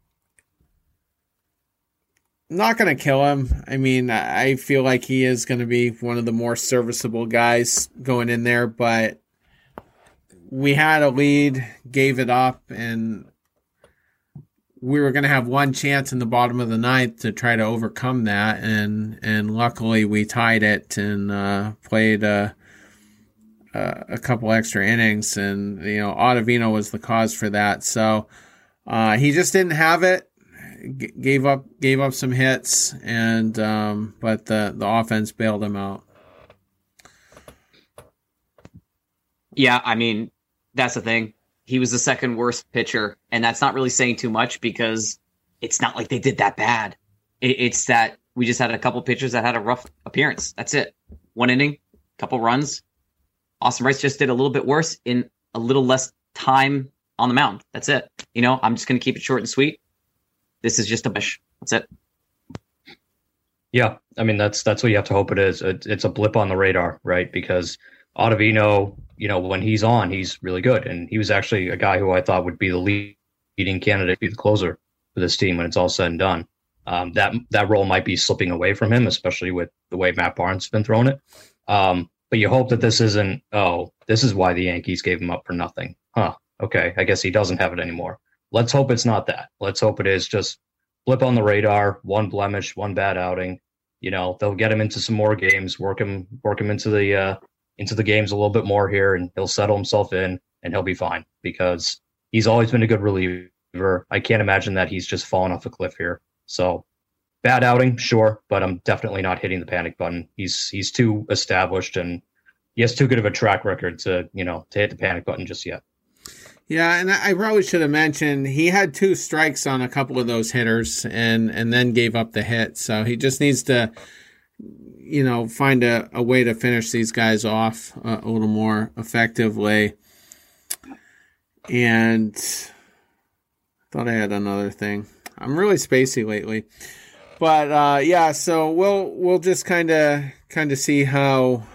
not going to kill him. I mean, I feel like he is going to be one of the more serviceable guys going in there, but we had a lead, gave it up, and we were going to have one chance in the bottom of the 9th to try to overcome that, and luckily we tied it and played a couple extra innings, and Ottavino was the cause for that. So he just didn't have it. Gave up some hits, and but the offense bailed him out. Yeah, I mean, that's the thing. He was the second worst pitcher, and that's not really saying too much because it's not like they did that bad. It's that we just had a couple pitchers that had a rough appearance. That's it. 1 inning, couple runs. Austin Bryce just did a little bit worse in a little less time on the mound. That's it. I'm just going to keep it short and sweet. This is just a bish. That's it. Yeah, I mean, that's what you have to hope it is. It's a blip on the radar, right? Because Ottavino, when he's on, he's really good. And he was actually a guy who I thought would be the leading candidate to be the closer for this team when it's all said and done. That role might be slipping away from him, especially with the way Matt Barnes has been throwing it. But you hope that this isn't, this is why the Yankees gave him up for nothing. Huh. Okay. I guess he doesn't have it anymore. Let's hope it's not that. Let's hope it is just blip on the radar, one blemish, one bad outing. They'll get him into some more games, work him into the games a little bit more here, and he'll settle himself in and he'll be fine because he's always been a good reliever. I can't imagine that he's just fallen off a cliff here. So bad outing, sure, but I'm definitely not hitting the panic button. He's too established and he has too good of a track record to hit the panic button just yet. Yeah, and I probably should have mentioned he had 2 strikes on a couple of those hitters and then gave up the hit. So he just needs to, find a way to finish these guys off a little more effectively. And I thought I had another thing. I'm really spacey lately. But so we'll just kind of see how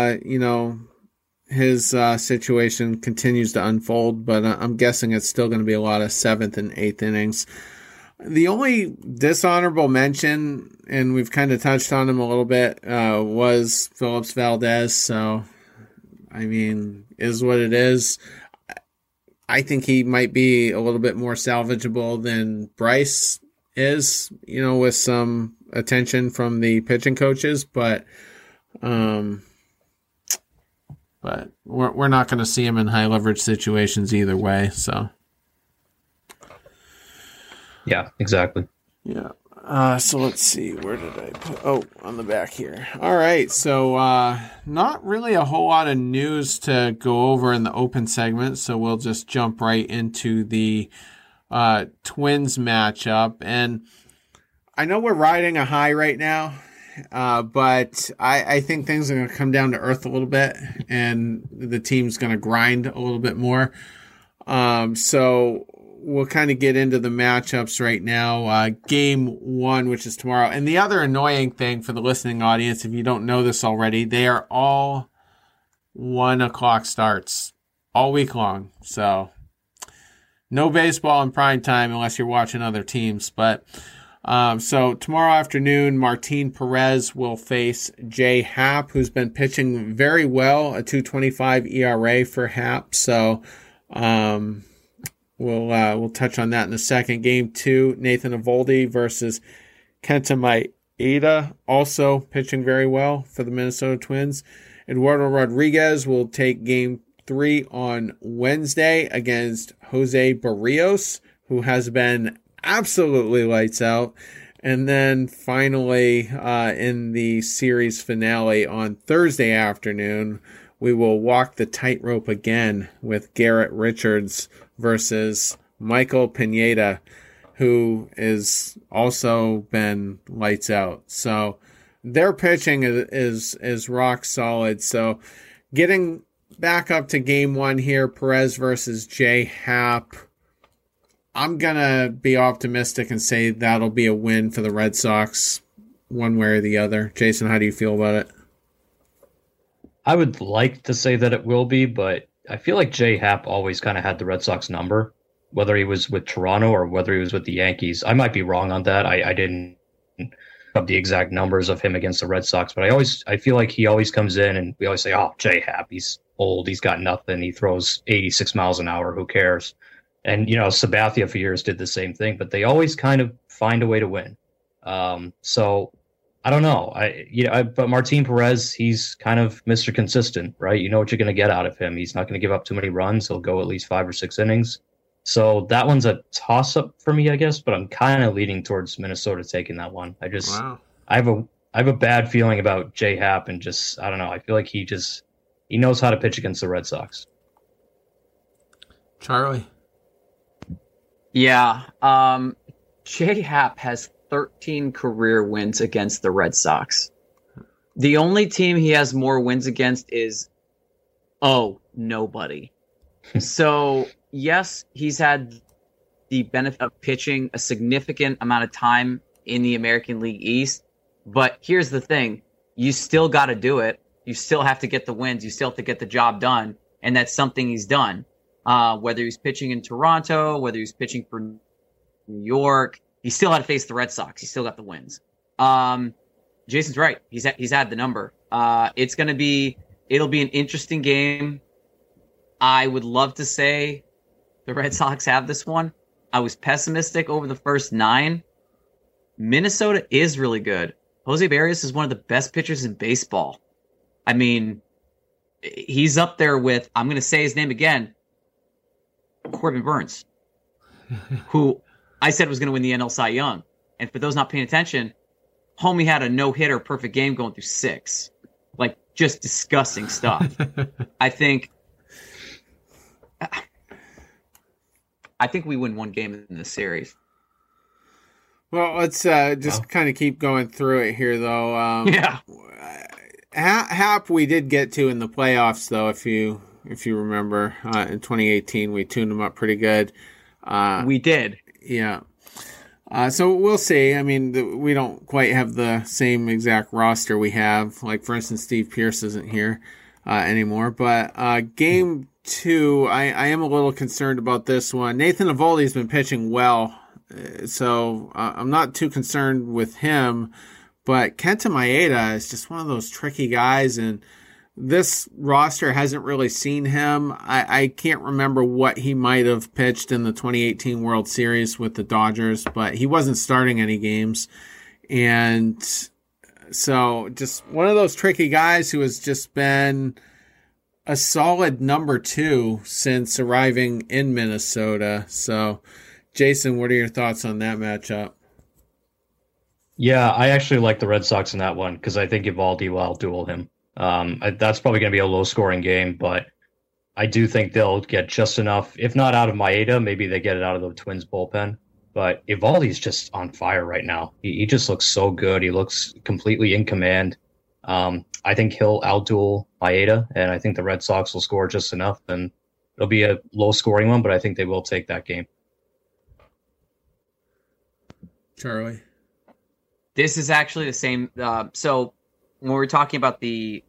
his situation continues to unfold, but I'm guessing it's still going to be a lot of 7th and 8th innings. The only dishonorable mention, and we've kind of touched on him a little bit, was Phillips Valdez. So, I mean, is what it is. I think he might be a little bit more salvageable than Bryce is, with some attention from the pitching coaches, but we're not going to see him in high leverage situations either way. So, yeah, exactly. Yeah. So let's see. Where did I put? Oh, on the back here. All right. So not really a whole lot of news to go over in the open segment. So we'll just jump right into the Twins matchup. And I know we're riding a high right now. But I think things are going to come down to earth a little bit, and the team's going to grind a little bit more. So we'll kind of get into the matchups right now. Game 1, which is tomorrow. And the other annoying thing for the listening audience, if you don't know this already, they are all 1:00 starts all week long. So no baseball in prime time unless you're watching other teams. But so tomorrow afternoon, Martin Perez will face Jay Happ, who's been pitching very well, a 2.25 ERA for Happ. So we'll touch on that in a second. Game 2, Nathan Eovaldi versus Kenta Maeda, also pitching very well for the Minnesota Twins. Eduardo Rodriguez will take Game 3 on Wednesday against Jose Barrios, who has been absolutely lights out. And then finally, in the series finale on Thursday afternoon, we will walk the tightrope again with Garrett Richards versus Michael Pineda, who is also been lights out. So their pitching is rock solid. So getting back up to Game 1 here, Perez versus Jay Happ. I'm going to be optimistic and say that'll be a win for the Red Sox one way or the other. Jason, how do you feel about it? I would like to say that it will be, but I feel like Jay Happ always kind of had the Red Sox number, whether he was with Toronto or whether he was with the Yankees. I might be wrong on that. I didn't have the exact numbers of him against the Red Sox, but I feel like he always comes in and we always say, oh, Jay Happ, he's old, he's got nothing, he throws 86 miles an hour, who cares? And, Sabathia for years did the same thing, but they always kind of find a way to win. So I don't know. But Martin Perez, he's kind of Mr. Consistent, right? You know what you're going to get out of him. He's not going to give up too many runs. He'll go at least 5 or 6 innings. So that one's a toss-up for me, I guess, but I'm kind of leaning towards Minnesota taking that one. I have a bad feeling about Jay Happ, and just, I don't know. I feel like he knows how to pitch against the Red Sox. Charlie. Yeah. Jay Happ has 13 career wins against the Red Sox. The only team he has more wins against is, nobody. So, yes, he's had the benefit of pitching a significant amount of time in the American League East. But here's the thing. You still got to do it. You still have to get the wins. You still have to get the job done. And that's something he's done. Whether he's pitching in Toronto, whether he's pitching for New York. He still had to face the Red Sox. He still got the wins. Jason's right. He's had the number. It'll be an interesting game. I would love to say the Red Sox have this one. I was pessimistic over the first 9. Minnesota is really good. Jose Barrios is one of the best pitchers in baseball. I mean, he's up there with, I'm going to say his name again, Corbin Burns, who I said was going to win the NL Cy Young. And for those not paying attention, homie had a no-hitter perfect game going through 6. Like, just disgusting stuff. I think we win one game in this series. Well, let's just kind of keep going through it here, though. Yeah. Hap we did get to in the playoffs, though, if you remember. In 2018, we tuned him up pretty good. We did. Yeah. So we'll see. I mean, we don't quite have the same exact roster we have. Like, for instance, Steve Pearce isn't here anymore. But game 2, I am a little concerned about this one. Nathan Eovaldi's been pitching well, so I'm not too concerned with him. But Kenta Maeda is just one of those tricky guys, and this roster hasn't really seen him. I can't remember what he might have pitched in the 2018 World Series with the Dodgers, but he wasn't starting any games. And so just one of those tricky guys who has just been a solid number 2 since arriving in Minnesota. So, Jason, what are your thoughts on that matchup? Yeah, I actually like the Red Sox in that one because I think Eovaldi will outduel him. That's probably going to be a low-scoring game, but I do think they'll get just enough, if not out of Maeda, maybe they get it out of the Twins bullpen. But Eovaldi's just on fire right now. He just looks so good. He looks completely in command. I think he'll outduel Maeda, and I think the Red Sox will score just enough, and it'll be a low-scoring one, but I think they will take that game. Charlie? This is actually the same. So when we're talking about the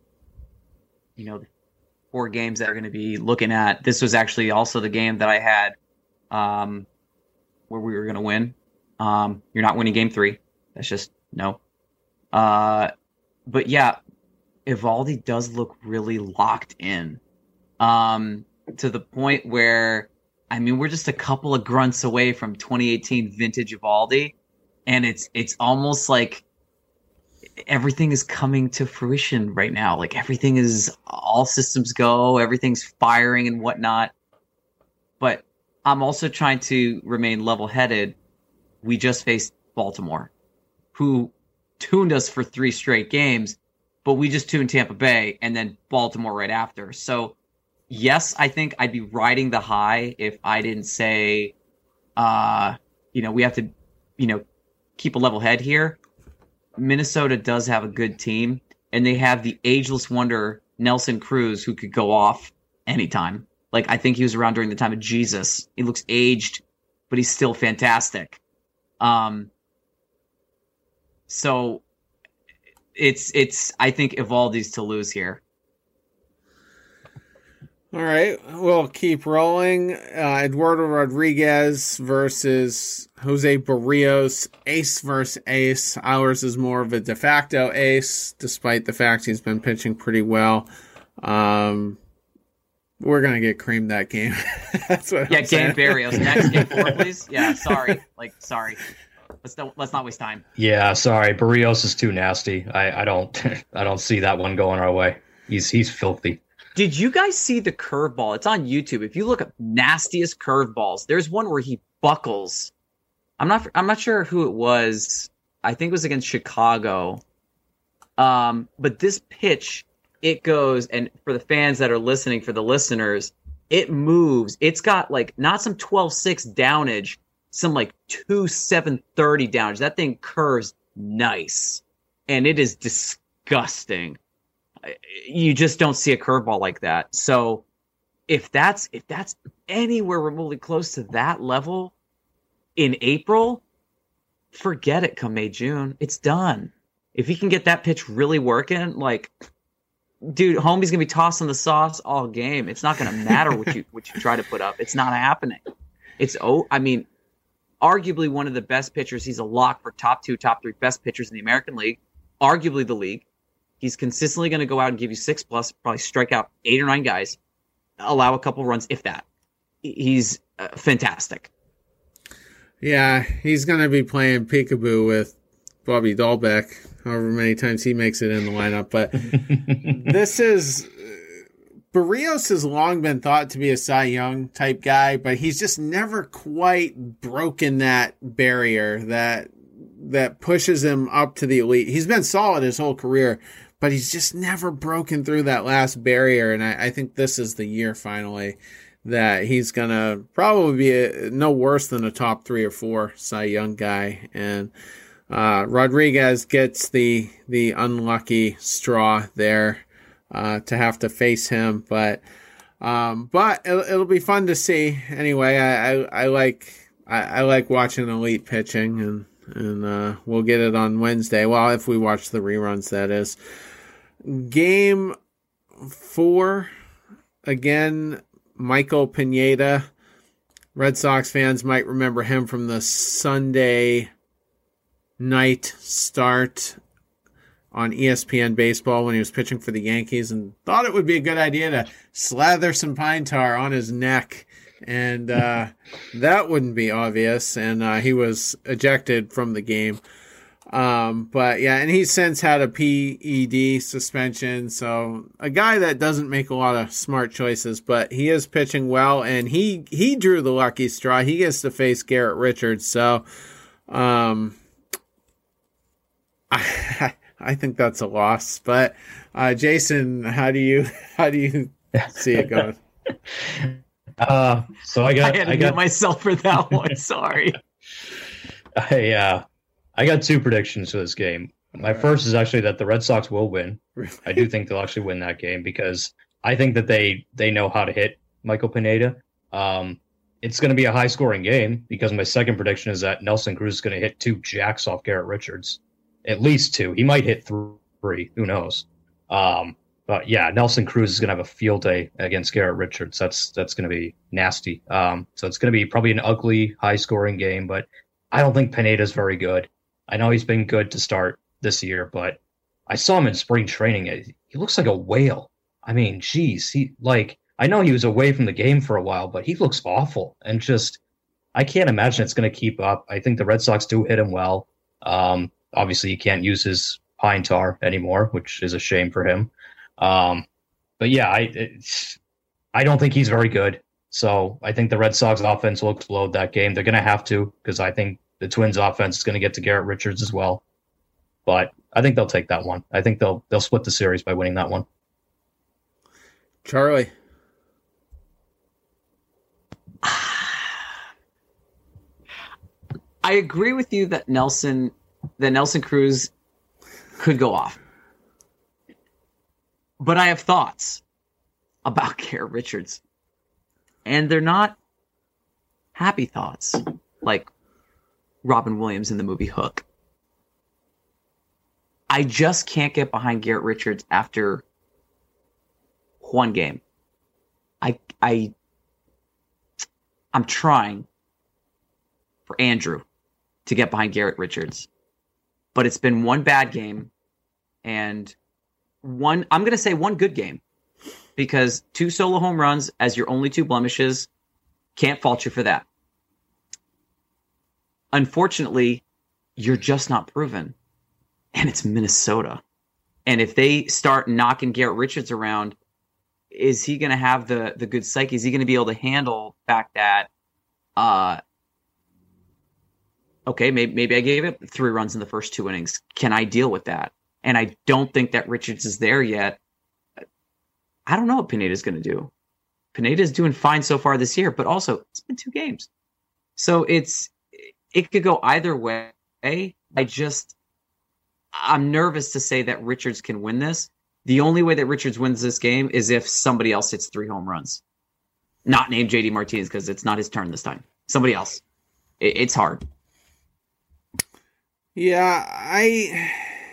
4 games that are going to be looking at, this was actually also the game that I had where we were going to win. You're not winning game 3. That's just no. But yeah, Eovaldi does look really locked in to the point where, I mean, we're just a couple of grunts away from 2018 vintage Eovaldi. And it's almost like everything is coming to fruition right now. Like everything is all systems go, everything's firing and whatnot. But I'm also trying to remain level-headed. We just faced Baltimore, who tuned us for 3 straight games, but we just tuned Tampa Bay and then Baltimore right after. So yes, I think I'd be riding the high if I didn't say, we have to, keep a level head here. Minnesota does have a good team, and they have the ageless wonder Nelson Cruz, who could go off anytime. Like, I think he was around during the time of Jesus. He looks aged, but he's still fantastic. So it's I think Eovaldi's to lose here. All right, we'll keep rolling. Eduardo Rodriguez versus Jose Barrios, ace versus ace. Ours is more of a de facto ace, despite the fact he's been pitching pretty well. We're going to get creamed that game. That's what I'm saying. Game Barrios. Next, game 4, please. Yeah, sorry. Let's not waste time. Yeah, sorry. Barrios is too nasty. I don't see that one going our way. He's filthy. Did you guys see the curveball? It's on YouTube. If you look at nastiest curveballs, there's one where he buckles. I'm not sure who it was. I think it was against Chicago. But this pitch, it goes, and for the fans that are listening, for the listeners, it moves. It's got like not some 12.6 downage, some like 2.730 downage. That thing curves nice, and it is disgusting. You just don't see a curveball like that. So if that's anywhere remotely close to that level in April, forget it. Come May, June, it's done. If he can get that pitch really working, like, dude, homie's gonna be tossing the sauce all game. It's not gonna matter what you try to put up. It's not happening. arguably one of the best pitchers. He's a lock for top 2, top 3 best pitchers in the American League, arguably the league. He's consistently going to go out and give you 6+, probably strike out 8 or 9 guys, allow a couple runs, if that. He's fantastic. Yeah, he's going to be playing peekaboo with Bobby Dahlbeck, however many times he makes it in the lineup. But this is... Berríos has long been thought to be a Cy Young type guy, but he's just never quite broken that barrier that pushes him up to the elite. He's been solid his whole career, but he's just never broken through that last barrier. And I think this is the year finally that he's going to probably be no worse than a top 3 or 4 Cy Young guy. And Rodriguez gets the unlucky straw there to have to face him. But it'll be fun to see. Anyway, I like watching elite pitching, and we'll get it on Wednesday. Well, if we watch the reruns, that is. Game 4, again, Michael Pineda. Red Sox fans might remember him from the Sunday night start on ESPN Baseball when he was pitching for the Yankees, and thought it would be a good idea to slather some pine tar on his neck, and that wouldn't be obvious, and he was ejected from the game. But yeah, and he's since had a PED suspension, so a guy that doesn't make a lot of smart choices, but he is pitching well, and he drew the lucky straw. He gets to face Garrett Richards, so I think that's a loss. But Jason, how do you see it going? So I had to get myself for that one. Sorry. I got 2 predictions for this game. My first is actually that the Red Sox will win. I do think they'll actually win that game because I think that they know how to hit Michael Pineda. It's going to be a high-scoring game because my second prediction is that Nelson Cruz is going to hit 2 jacks off Garrett Richards. At least 2. He might hit 3. Who knows? But yeah, Nelson Cruz is going to have a field day against Garrett Richards. That's going to be nasty. So it's going to be probably an ugly, high-scoring game, but I don't think Pineda's very good. I know he's been good to start this year, but I saw him in spring training. He looks like a whale. I mean, geez, I know he was away from the game for a while, but he looks awful. And just, I can't imagine it's going to keep up. I think the Red Sox do hit him well. Obviously, he can't use his pine tar anymore, which is a shame for him. But yeah, I don't think he's very good. So I think the Red Sox offense will explode that game. They're going to have to, because I think the Twins offense is going to get to Garrett Richards as well. But I think they'll take that one. I think they'll split the series by winning that one. Charlie. I agree with you that Nelson Cruz could go off. But I have thoughts about Garrett Richards. And they're not happy thoughts like Robin Williams in the movie Hook. I just can't get behind Garrett Richards after one game. I'm trying for Andrew to get behind Garrett Richards. But it's been one bad game and I'm going to say one good game, because 2 solo home runs as your only 2 blemishes, can't fault you for that. Unfortunately, you're just not proven, and it's Minnesota. And if they start knocking Garrett Richards around, is he going to have the good psyche? Is he going to be able to handle the fact that, okay, maybe I gave it 3 runs in the first 2 innings. Can I deal with that? And I don't think that Richards is there yet. I don't know what Pineda's going to do. Pineda's doing fine so far this year, but also it's been 2 games. So it could go either way. I'm nervous to say that Richards can win this. The only way that Richards wins this game is if somebody else hits 3 home runs. Not named JD Martinez, because it's not his turn this time. Somebody else. It's hard. Yeah,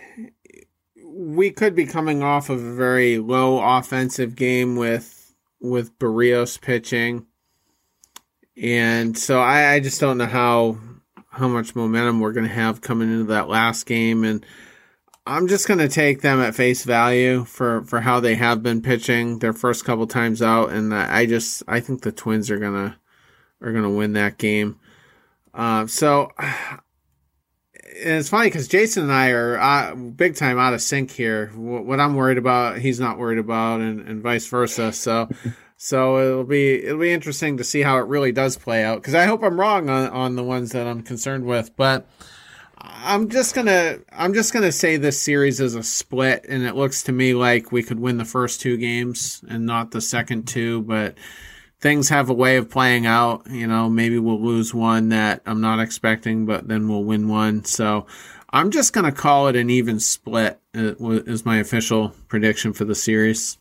we could be coming off of a very low offensive game with Berríos pitching. And so I just don't know much momentum we're going to have coming into that last game. And I'm just going to take them at face value for how they have been pitching their first couple times out. And I think the Twins are going to win that game. So it's funny because Jason and I are big time out of sync here. What I'm worried about, he's not worried about, and vice versa. So it'll be interesting to see how it really does play out. Because I hope I'm wrong on the ones that I'm concerned with, but I'm just gonna say this series is a split, and it looks to me like we could win the first 2 games and not the second 2, but things have a way of playing out. Maybe we'll lose one that I'm not expecting, but then we'll win one. So I'm just going to call it an even split is my official prediction for the series.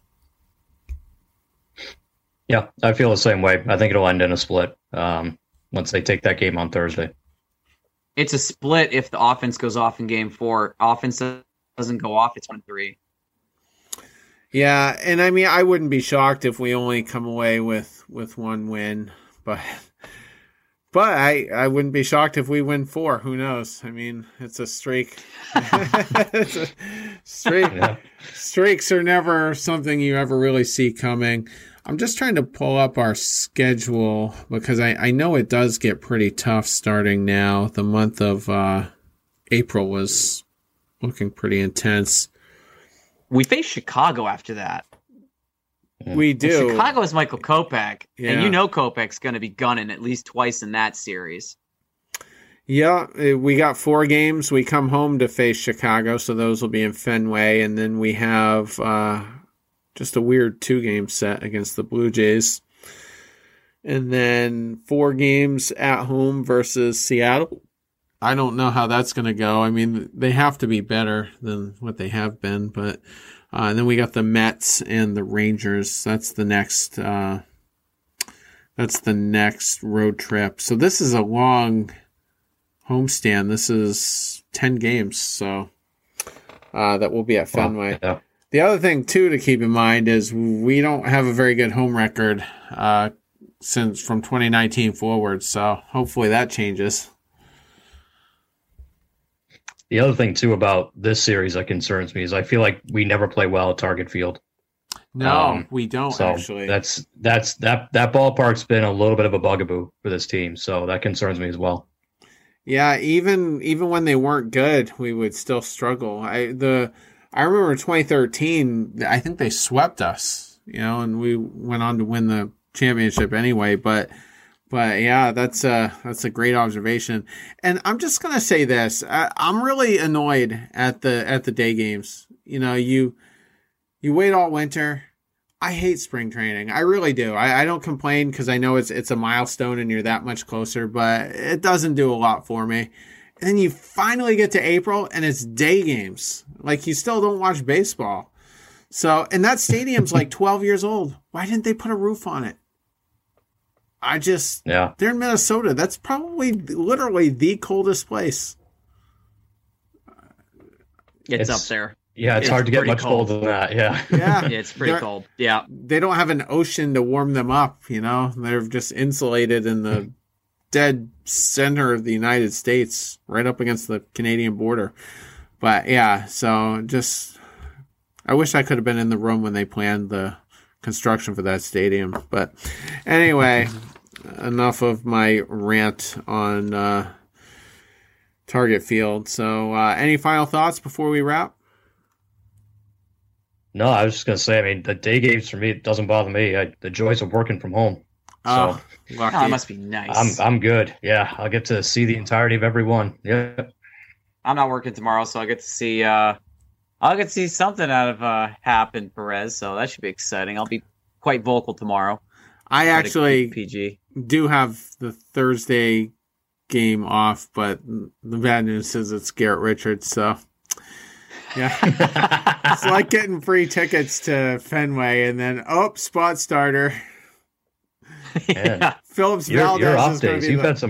Yeah, I feel the same way. I think it'll end in a split once they take that game on Thursday. It's a split if the offense goes off in game 4. Offense doesn't go off, it's 1-3. Yeah, and I mean, I wouldn't be shocked if we only come away with 1 win, but I wouldn't be shocked if we win 4. Who knows? I mean, it's a streak. It's a streak. Yeah. Streaks are never something you ever really see coming. I'm just trying to pull up our schedule because I know it does get pretty tough starting now. The month of April was looking pretty intense. We face Chicago after that. We do. And Chicago is Michael Kopech, and Kopech's going to be gunning at least twice in that series. Yeah, we got 4 games. We come home to face Chicago, so those will be in Fenway, and then we have just a weird 2-game set against the Blue Jays. And then 4 games at home versus Seattle. I don't know how that's going to go. I mean, they have to be better than what they have been, but and then we got the Mets and the Rangers. That's the next road trip. So this is a long homestand. This is 10 games, so that will be at Fenway. Wow. Yeah. The other thing too to keep in mind is we don't have a very good home record since from 2019 forward. So hopefully that changes. The other thing, too, about this series that concerns me is I feel like we never play well at Target Field. No, we don't, so actually. That ballpark's been a little bit of a bugaboo for this team, so that concerns me as well. Yeah, even when they weren't good, we would still struggle. I remember 2013, I think they swept us, and we went on to win the championship anyway, but yeah, that's a great observation. And I'm just going to say this. I'm really annoyed at the day games. You wait all winter. I hate spring training. I really do. I don't complain because I know it's a milestone and you're that much closer, but it doesn't do a lot for me. And then you finally get to April and it's day games. Like you still don't watch baseball. So, and that stadium's like 12 years old. Why didn't they put a roof on it? They're in Minnesota. That's probably literally the coldest place. It's up there. Yeah, it's hard to get much colder than that. Yeah. Yeah. It's pretty cold. Yeah. They don't have an ocean to warm them up, They're just insulated in the dead center of the United States, right up against the Canadian border. But yeah, so I wish I could have been in the room when they planned the construction for that stadium. But anyway, enough of my rant on Target Field. So any final thoughts before we wrap? No, I was just going to say, I mean, the day games for me, it doesn't bother me. The joys of working from home. So that must be nice. I'm good. Yeah, I'll get to see the entirety of every one. Yeah. I'm not working tomorrow, so I get to see I'll get to see something out of Hap and Perez, so that should be exciting. I'll be quite vocal tomorrow. I actually do have the Thursday game off, but the bad news is it's Garrett Richards, so yeah. It's like getting free tickets to Fenway and then spot starter. Yeah. Phillips Valdez your off is going days. to be You've had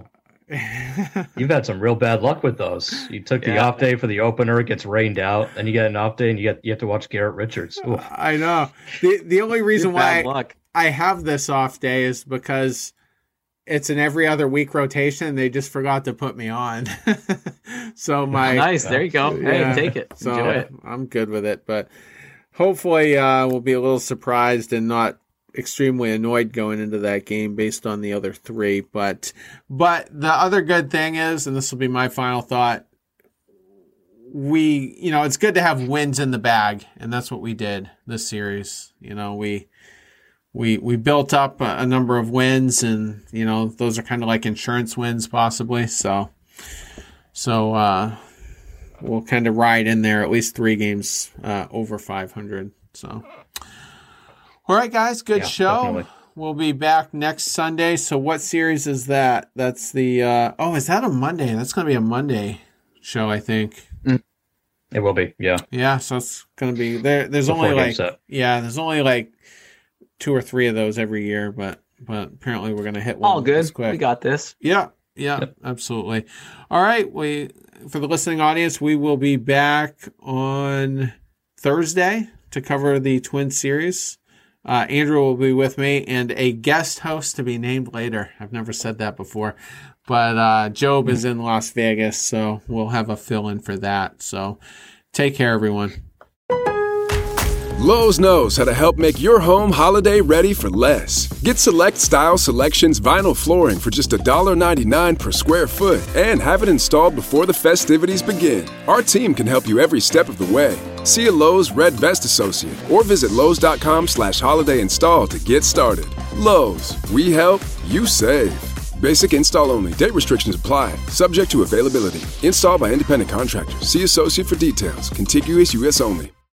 some real bad luck with those. You took the off day for the opener, it gets rained out, then you get an off day and you have to watch Garrett Richards. Oof. I know. The only reason why luck. I have this off day is because it's an every other week rotation. They just forgot to put me on. So nice. There you go. Hey, take it. So enjoy it. I'm good with it, but hopefully we'll be a little surprised and not extremely annoyed going into that game based on the other three. But the other good thing is, and this will be my final thought, it's good to have wins in the bag, and that's what we did this series. We built up a number of wins, and those are kind of like insurance wins possibly. So we'll kind of ride in there at least 3 games over 500. So all right, guys, good show. Definitely. We'll be back next Sunday. So what series is that? That's the is that a Monday? That's going to be a Monday show, I think. It will be, yeah. Yeah, so it's going to be there. There's only like 2 or 3 of those every year, but apparently we're going to hit one. All good. We got this. Yeah, yep. Absolutely. All right, for the listening audience, we will be back on Thursday to cover the Twin series. Andrew will be with me and a guest host to be named later. I've never said that before. But Job is in Las Vegas, so we'll have a fill-in for that. So take care, everyone. Lowe's knows how to help make your home holiday ready for less. Get Select Style Selections vinyl flooring for just $1.99 per square foot and have it installed before the festivities begin. Our team can help you every step of the way. See a Lowe's Red Vest associate or visit Lowe's.com/holiday install to get started. Lowe's, we help, you save. Basic install only. Date restrictions apply. Subject to availability. Installed by independent contractors. See associate for details. Contiguous U.S. only.